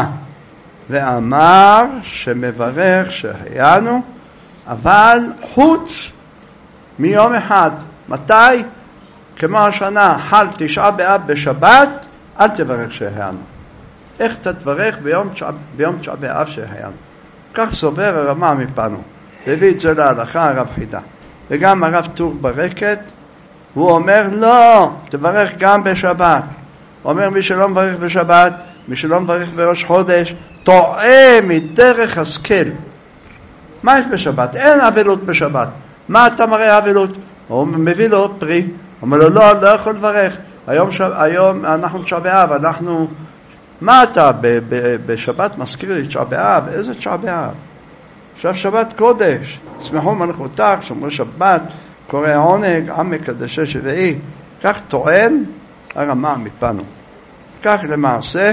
ואמר שמברך שהיינו, אבל חוץ מיום אחד. מתי? כמו השנה, חל 9 באב בשבת, אל תברך שהיינו. איך תתברך ביום 9 באב שהיינו? כך סובר הרמה מפנו. והביא את זה להלכה הרב חידה. וגם הרב טור ברקת, הוא אומר, לא, תברך גם בשבת. הוא אומר, מי שלא מברך בשבת, מי שלא מברך בראש חודש, טועה מדרך השכל. מה יש בשבת? אין אבלות בשבת. מה אתה מראה אבלות? הוא מביא לו פרי. הוא אומר לו, לא יכול לברך. היום אנחנו תשעה באב, אנחנו... מה אתה בשבת מזכיר לי תשעה באב? איזה תשעה באב? עכשיו שבת קודש, שמחו מלכותך, שומרי שבת, קורא עונג, עמק קדשי שביעי. כך טוען הרמה מפנו. כך למעשה,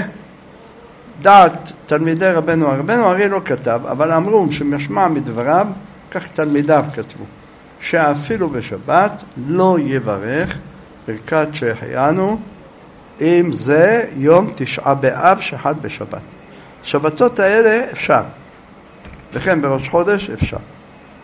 דעת תלמידי רבנו הרי לא כתב, אבל אמרו שמשמע מדבריו, כך תלמידיו כתבו, שאפילו בשבת לא יברך ברכת שהחיינו, אם זה יום 9 באב שחל בשבת. שבתות האלה אפשר. לכן בראש חודש אפשר.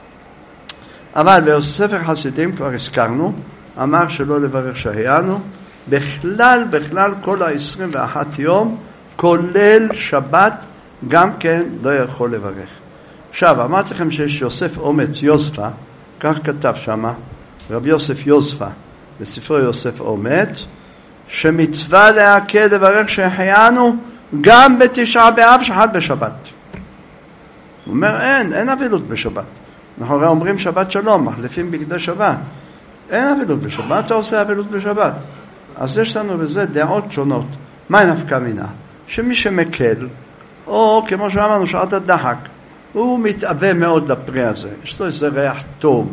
אבל בספר חסידים כבר הזכרנו, אמר שלא לברך שהיינו, בכלל כל ה-21 יום, כולל שבת, גם כן לא יכול לברך. עכשיו, אמרתי לכם שיש יוסף אומץ יוספה, כך כתב שמה, רב יוסף יוספה, בספרו יוסף אומץ, שמצווה להקל לברך שהחיינו גם בתשעה באב שחל בשבת. הוא אומר, אין אבילות בשבת. אנחנו הרי אומרים שבת שלום, מחליפים בגדי שבת. אין אבילות בשבת. מה אתה עושה אבילות בשבת? אז יש לנו בזה דעות שונות. מה נפקא מינה? שמי שמקל, או כמו שאמרנו, שעת הדחק, הוא מתאווה מאוד לפרי הזה. יש לו איזה ריח טוב,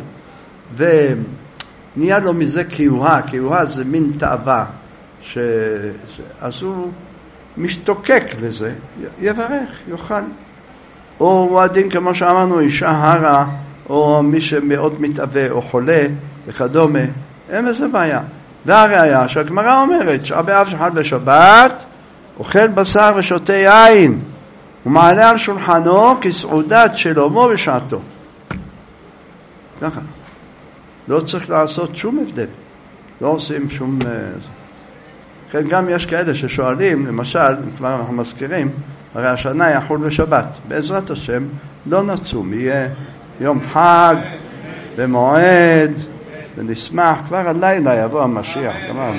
ונהיה לו מזה קיוהה. קיוהה זה מין תאווה. אז הוא משתוקק לזה, יברך, יוכל. או מועדים, כמו שאמרנו, אישה הרה, או מי שמאוד מתאווה, או חולה, וכדומה, אין איזה בעיה. והראיה שהגמרא אומרת, שעה באב שחל בשבת, אוכל בשר ושותה יין, ומעלה על שולחנו כסעודת שלמה בשעתו. ככה. לא צריך לעשות שום הבדל. לא עושים שום... כן, גם יש כאלה ששואלים, למשל, כבר אנחנו מזכירים, הרי השנה יחול בשבת. בעזרת השם לא נצום, יהיה יום חג, במועד, ונשמח, כבר הלילה יבוא המשיח, גמרנו.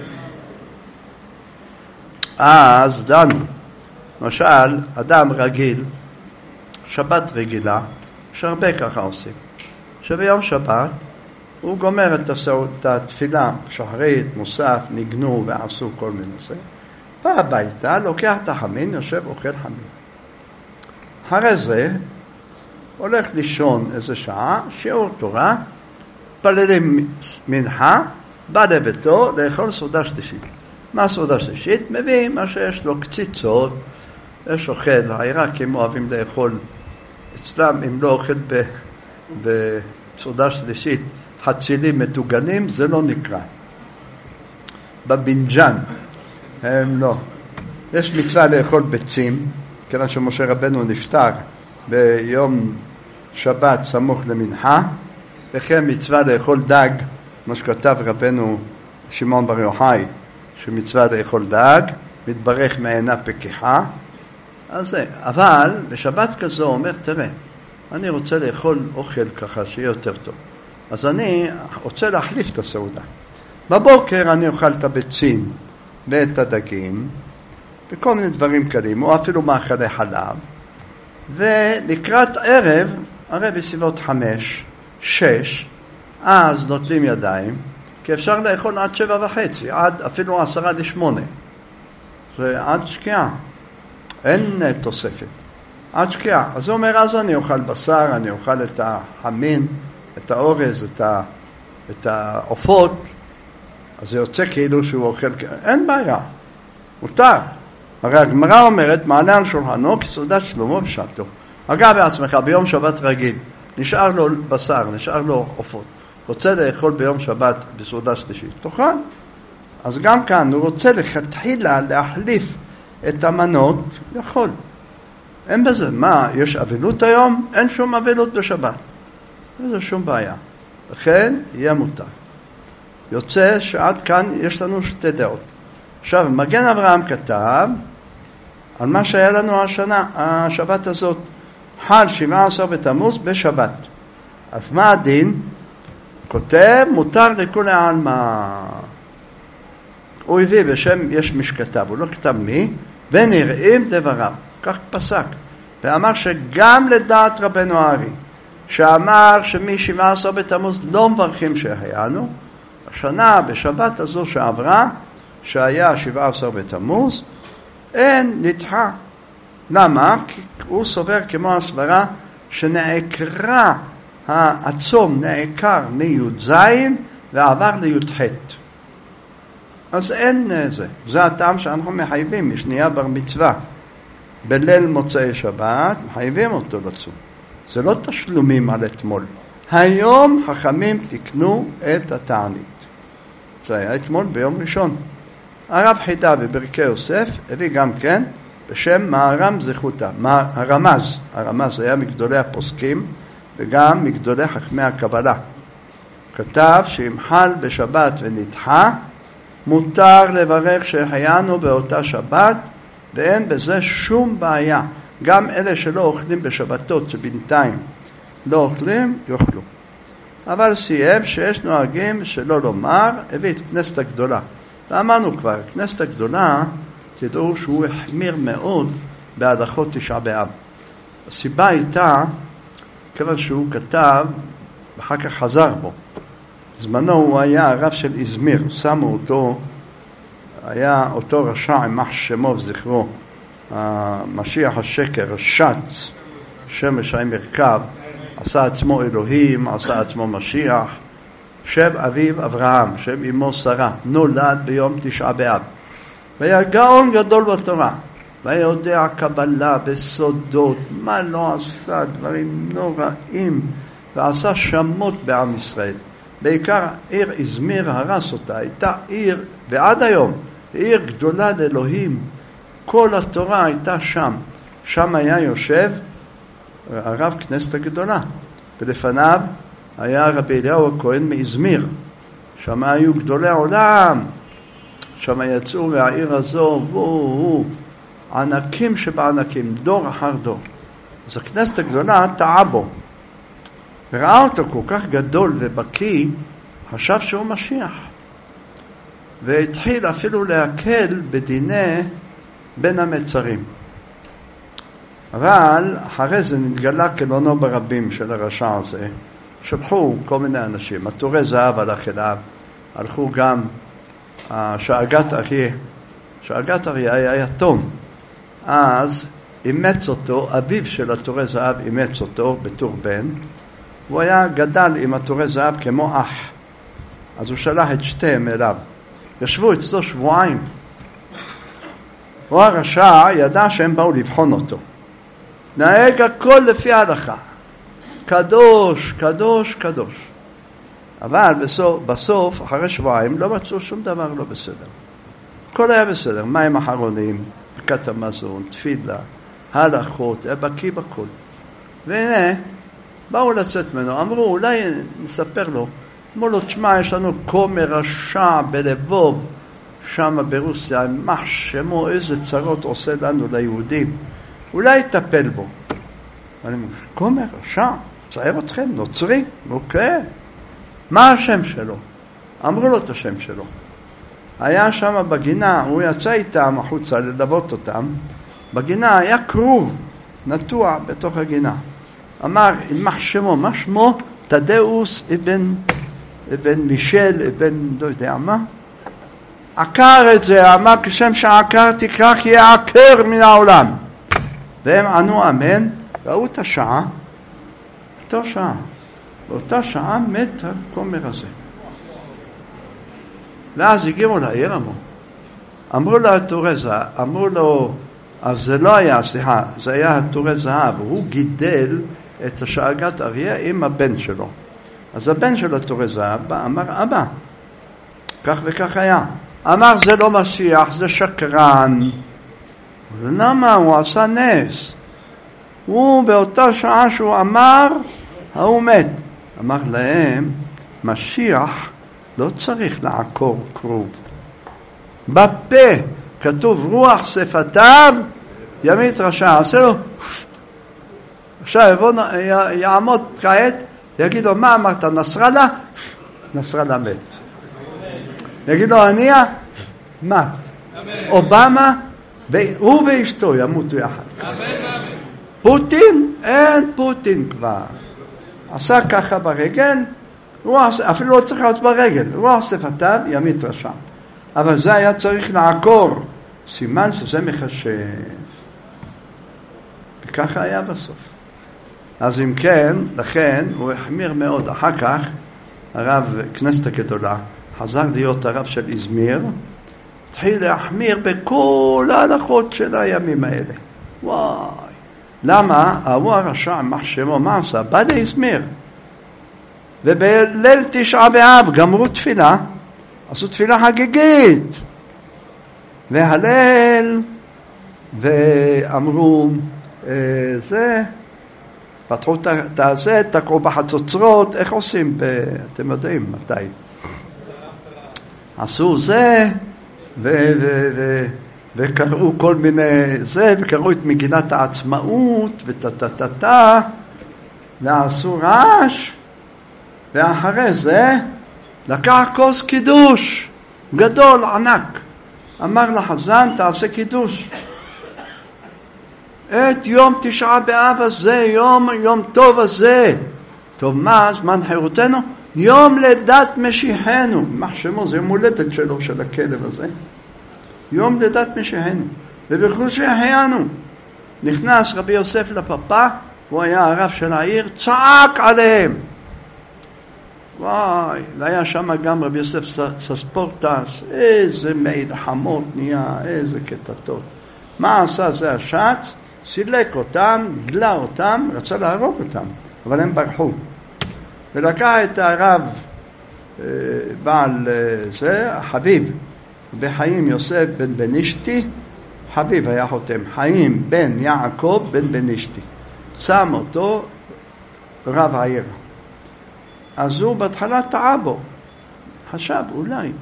אז דנו, למשל, אדם רגיל, שבת רגילה, יש הרבה ככה עושים, שביום שבת הוא גומר את התפילה, שחרית, מוסף, ניגנו ועשו כל מיני נושא, בא הביתה, לוקח את החמין, יושב, אוכל חמין. אחרי זה, הולך לישון איזה שעה, שיעור תורה, פללים מנחה, בא לביתו לאכול סעודה שלישית. מה סעודה שלישית? מביא מה שיש לו קציצות, יש אוכל, העיראקים אוהבים לאכול, אצלם אם לא אוכל בסעודה שלישית, חצילים מטוגנים, זה לא נקרא. בבינג'ן, הם לא. יש מצווה לאכול ביצים, כיוון שמשה רבנו נפטר ביום שבת סמוך למנחה, וכן מצווה לאכול דג, כמו שכתב רבנו שמעון בר יוחאי, שמצווה לאכול דג, מתברך מעינה פקיחה. אז זה, אבל בשבת כזו אומר, תראה, אני רוצה לאכול אוכל ככה שיהיה יותר טוב. אז אני רוצה להחליף את הסעודה. בבוקר אני אוכל את הביצים ואת הדגים, וכל מיני דברים קלים, או אפילו מאכלי חלב, ולקראת ערב, הרי בסביבות 5, 6, אז נוטלים ידיים, כי אפשר לאכול עד 7:30, עד אפילו 7:50. זה עד שקיעה. אין תוספת. עד שקיעה. אז הוא אומר, אז אני אוכל בשר, אני אוכל את החמין, את האורז, את העופות, אז זה יוצא כאילו שהוא אוכל, אין בעיה. מותר. הרי הגמרא אומרת, מעלה על שולחנו כסעודת שלמה בשעתו. אגב בעצמך, ביום שבת רגיל, נשאר לו בשר, נשאר לו עופות. רוצה לאכול ביום שבת בסעודה שלישית, תאכל. אז גם כאן הוא רוצה לכתחילה להחליף את המנות, יכול. אין בזה, מה, יש אבילות היום? אין שום אבילות בשבת. אין זה שום בעיה. לכן יהיה מותר. יוצא שעד כאן יש לנו שתי דעות. עכשיו, מגן אברהם כתב על מה שהיה לנו השבת הזאת. חל 17 בתמוז בשבת. אז מה הדין? כותב, מותר לכולי עלמא. הוא הביא בשם, יש מי שכתב, הוא לא כתב מי, ונראים דבריו. כך פסק. ואמר שגם לדעת רבנו הארי, שאמר שמי 17 בתמוז לא מברכים שהיינו, השנה בשבת הזו שעברה, שהיה 17 בתמוז, אין נדחה. למה? כי הוא סובר כמו הסברה שנעקרה הצום, נעקר מי"ז ועבר לי"ח. אז אין זה. זה הטעם שאנחנו מחייבים משנייה בר מצווה. בליל מוצאי שבת מחייבים אותו לצום. זה לא תשלומים על אתמול. היום חכמים תקנו את התענית. זה היה אתמול ביום ראשון. הרב חידה בברכי יוסף הביא גם כן בשם מהר"ם זכותה. הרמז היה מגדולי הפוסקים וגם מגדולי חכמי הקבלה. כתב שאם חל בשבת ונדחה, מותר לברך שהחיינו באותה שבת, ואין בזה שום בעיה. גם אלה שלא אוכלים בשבתות שבינתיים לא אוכלים, יאכלו. אבל סיים שיש נוהגים שלא לומר, הביא את כנסת הגדולה. ואמרנו כבר, כנסת הגדולה, תדעו שהוא החמיר מאוד בהלכות תשעה באב. הסיבה הייתה, כיוון שהוא כתב, ואחר כך חזר בו. זמנו הוא היה הרב של איזמיר, שמו אותו, היה אותו רשע, יימח שמו וזכרו, משיח השקר, שץ, שמש המרכב, עשה עצמו אלוהים, עשה עצמו משיח, שם אביו אברהם, שם אמו שרה, נולד ביום תשעה באב. והיה גאון גדול בתורה, והיה יודע קבלה וסודות, מה לא עשה, דברים נוראים, ועשה שמות בעם ישראל. בעיקר עיר איזמיר הרס אותה, הייתה עיר, ועד היום, עיר גדולה לאלוהים, כל התורה הייתה שם. שם היה יושב הרב כנסת הגדולה, ולפניו היה רבי אליהו הכהן מאיזמיר. שם היו גדולי העולם, שם יצאו מהעיר הזו, והוא ענקים שבענקים, דור אחר דור. אז הכנסת הגדולה טעה בו, וראה אותו כל כך גדול ובקיא, חשב שהוא משיח. והתחיל אפילו להקל בדיני בין המצרים. אבל אחרי זה נתגלה כלונו ברבים של הרשע הזה. שלחו כל מיני אנשים, עטורי זהב הלך אליו, הלכו גם שאגת אריה. שאגת אריה היה יתום. אז אימץ אותו, אביו של עטורי זהב אימץ אותו בתור בן. הוא היה גדל עם עטורי זהב כמו אח. אז הוא שלח את שתיהם אליו. ישבו אצלו שבועיים. הוא הרשע ידע שהם באו לבחון אותו. נהג הכל לפי ההלכה. קדוש, קדוש, קדוש. אבל בסוף, אחרי שבועיים, לא מצאו שום דבר לא בסדר. הכל היה בסדר. מים אחרונים, ברכת המזון, תפילה, הלכות, היה בקיא בכל. והנה, באו לצאת ממנו, אמרו, אולי נספר לו. אמרו לו, תשמע, יש לנו כומר רשע בלבוב, שם ברוסיה, יימח שמו, איזה צרות עושה לנו ליהודים. אולי יטפל בו. אני אומר, כומר רשע, צער אתכם, נוצרי, אוקיי. מה השם שלו? אמרו לו את השם שלו. היה שם בגינה, הוא יצא איתם החוצה ללוות אותם, בגינה היה כרוב, נטוע בתוך הגינה. אמר, יימח שמו, מה שמו? תדאוס אבן מישל, אבן לא יודע מה. עקר את זה, אמר, כשם שעקרתי כך יעקר מן העולם. והם ענו אמן, ראו את השעה, אותה שעה. באותה שעה מת הכומר הזה. ואז הגיעו לעיר, אמרו לו עטורי זהב, אמרו לו, אז זה לא היה, סליחה, זה היה עטורי זהב, הוא גידל את השאגת אריה עם הבן שלו. אז הבן של עטורי זהב בא, אמר, אבא, כך וכך היה. אמר, זה לא משיח, זה שקרן. למה? הוא עשה נס. הוא באותה שעה שהוא אמר, הוא מת. אמר להם, משיח לא צריך לעקור כרוב. בפה כתוב רוח שפתיו ימית רשע. עשה לו. עכשיו יעמוד כעת, יגיד לו, מה אמרת, נסראללה? נסראללה מת. יגיד לו, עניה? מת. אובמה? הוא ואשתו ימותו יחד. פוטין? אין פוטין כבר. עשה ככה ברגל, אפילו לא צריך להיות ברגל, רוח שפתיו ימית רשע. אבל זה היה צריך לעקור, סימן שזה מחשב. וככה היה בסוף. אז אם כן, לכן הוא החמיר מאוד. אחר כך הרב כנסת הגדולה חזר להיות הרב של איזמיר, התחיל להחמיר בכל ההלכות של הימים האלה. וואי. למה? הוא הרשע, יימח שמו, מה עשה? בא לאיזמיר. ובליל תשעה באב גמרו תפילה, עשו תפילה חגיגית. והלל, ואמרו, זה, פתחו את הזה, תקעו בחצוצרות, איך עושים? אתם יודעים מתי? עשו זה, וקראו כל מיני זה, וקראו את מגילת העצמאות, וטטטטה, ועשו רעש, ואחרי זה לקח כוס קידוש גדול, ענק. אמר לחזן, תעשה קידוש. את יום תשעה באב הזה, יום טוב הזה. טוב, מה זמן חירותנו? יום לידת משיחנו. מחשמו, זה יום הולדת שלו, של הכלב הזה. יום לידת משיחנו. ובכל שהחיינו. נכנס רבי יוסף לפפה, הוא היה הרב של העיר, צעק עליהם. וואי, והיה שם גם רבי יוסף סספורטס, איזה מלחמות נהיה, איזה קטטות. מה עשה זה השץ? סילק אותם, גלה אותם, רצה להרוג אותם, אבל הם ברחו. ולקח את הרב בעל זה, חביב, בחיים יוסף בן בנישתי, חביב היה חותם, חיים בן יעקב בן בנישתי. שם אותו רב העיר. אז הוא בהתחלה טעה בו, חשב אולי.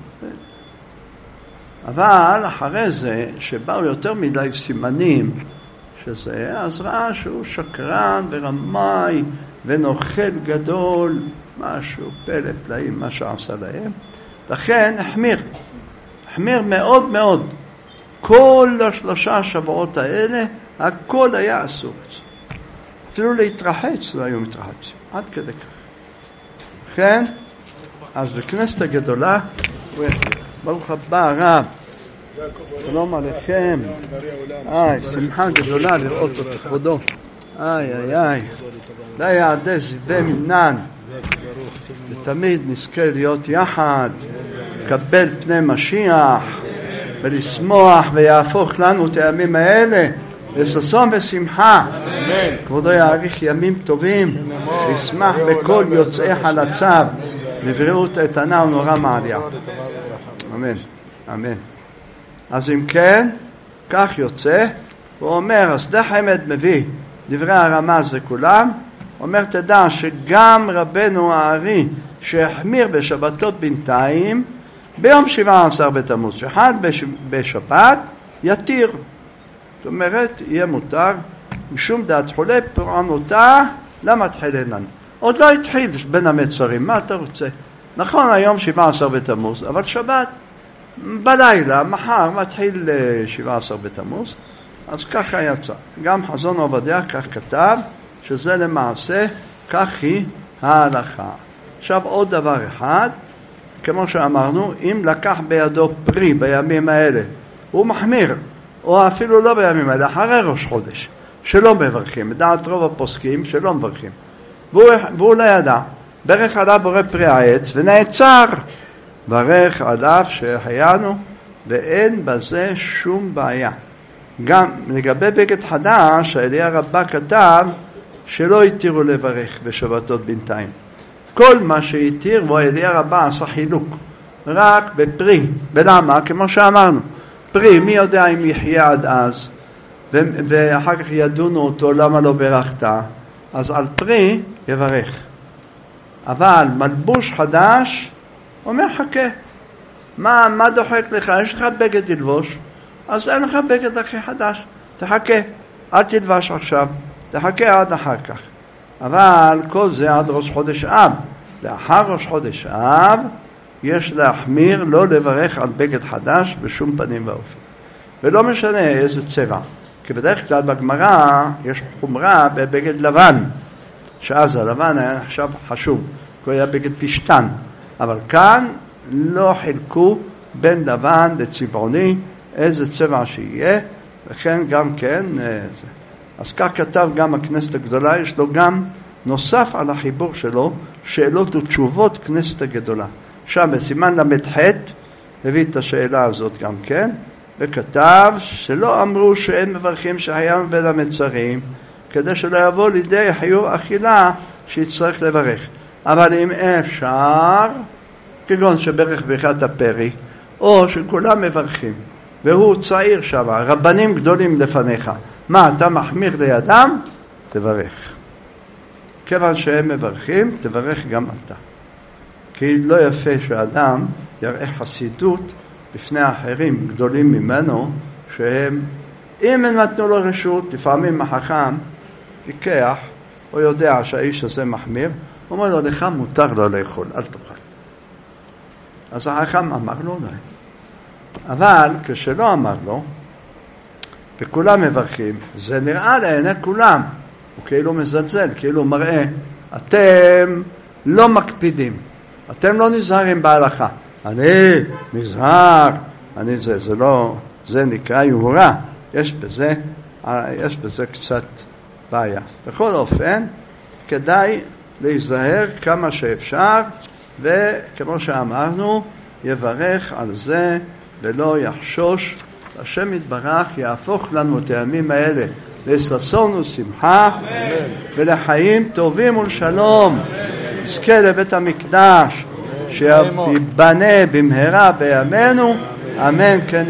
אבל אחרי זה, שבאו יותר מדי סימנים שזה, אז ראה שהוא שקרן ורמאי ונוכל גדול, משהו פלא פלאים, מה שעשה להם. לכן החמיר מאוד מאוד. כל 3 שבועות האלה, הכל היה אסור. אפילו להתרחץ לא היו מתרחצים, עד כדי כך. כן, אז בכנסת הגדולה, ברוך הבא הרב, שלום עליכם, שמחה גדולה לראות אותו כבודו, לא יעדי זיווה מנן, ותמיד נזכה להיות יחד, לקבל פני משיח, ולשמוח ויהפוך לנו את הימים האלה, לששון ושמחה. כבודו יאריך ימים טובים, ישמח בכל יוצאי חלציו, לבריאות איתנה ונורא מעליה. אמן, אמן. אז אם כן, כך יוצא, הוא אומר, השדה חמד מביא דברי הרמז וכולם, אומר תדע שגם רבנו הארי שהחמיר בשבתות בינתיים, ביום 17 בתמוז, שחל בשבת, יתיר. זאת אומרת, יהיה מותר, משום דעת חולה פורענותה, למה תחילנן? עוד לא התחיל בין המצרים, מה אתה רוצה? נכון, היום 17 בתמוז, אבל שבת, בלילה, מחר מתחיל 17 בתמוז, אז ככה יצא. גם חזון עובדיה כך כתב, שזה למעשה, כך היא ההלכה. עכשיו עוד דבר אחד, כמו שאמרנו, אם לקח בידו פרי בימים האלה, הוא מחמיר, או אפילו לא בימים האלה, אחרי ראש חודש, שלא מברכים, דעת רוב הפוסקים שלא מברכים. והוא לא ידע, ברך עליו בורא פרי העץ ונעצר, ברך עליו שהחיינו, ואין בזה שום בעיה. גם לגבי בגד חדש, האליה רבה כתב שלא התירו לברך בשבתות בינתיים. כל מה שהתיר בו האליה רבה עשה חילוק, רק בפרי. ולמה? כמו שאמרנו, פרי, מי יודע אם יחיה עד אז, ואחר כך ידונו אותו למה לא ברכת, אז על פרי יברך. אבל מלבוש חדש, אומר חכה, מה דוחק לך? יש לך בגד ללבוש, אז אין לך בגד הכי חדש, תחכה, אל תלבש עכשיו, תחכה עד אחר כך. אבל כל זה עד ראש חודש אב. לאחר ראש חודש אב יש להחמיר לא לברך על בגד חדש בשום פנים ואופן, ולא משנה איזה צבע, כי בדרך כלל בגמרא יש חומרה בבגד לבן, שאז הלבן היה נחשב חשוב, כי היה בגד פשטן, אבל כאן לא חילקו בין לבן לצבעוני, איזה צבע שיהיה, וכן גם כן זה. אז כך כתב גם הכנסת הגדולה, יש לו גם נוסף על החיבור שלו, שאלות ותשובות כנסת הגדולה. שם בסימן למ"ח הביא את השאלה הזאת גם כן, וכתב שלא אמרו שאין מברכים שהחיינו בין המצרים, כדי שלא יבוא לידי חיוב אכילה שיצטרך לברך. אבל אם אפשר, כגון שברך ברכת הפרי, או שכולם מברכים, והוא צעיר שם, רבנים גדולים לפניך, מה, אתה מחמיר לידם? תברך. כיוון שהם מברכים, תברך גם אתה. כי לא יפה שאדם יראה חסידות בפני אחרים גדולים ממנו, שהם, אם הם נתנו לו רשות, לפעמים החכם פיקח, הוא יודע שהאיש הזה מחמיר, הוא אומר לו, לך מותר לו לאכול, אל תאכל. אז החכם אמר לו, לא. אבל כשלא אמר לו, וכולם מברכים, זה נראה לעיני כולם, הוא כאילו מזלזל, כאילו מראה, אתם לא מקפידים, אתם לא נזהרים בהלכה. אני נזהר, זה לא, זה נקרא יהורה, יש בזה קצת בעיה. בכל אופן, כדאי להיזהר כמה שאפשר, וכמו שאמרנו, יברך על זה ולא יחשוש. השם יתברך יהפוך לנו את הימים האלה לששון ושמחה ולחיים טובים ולשלום. נזכה לבית המקדש שיבנה במהרה בימינו, אמן כן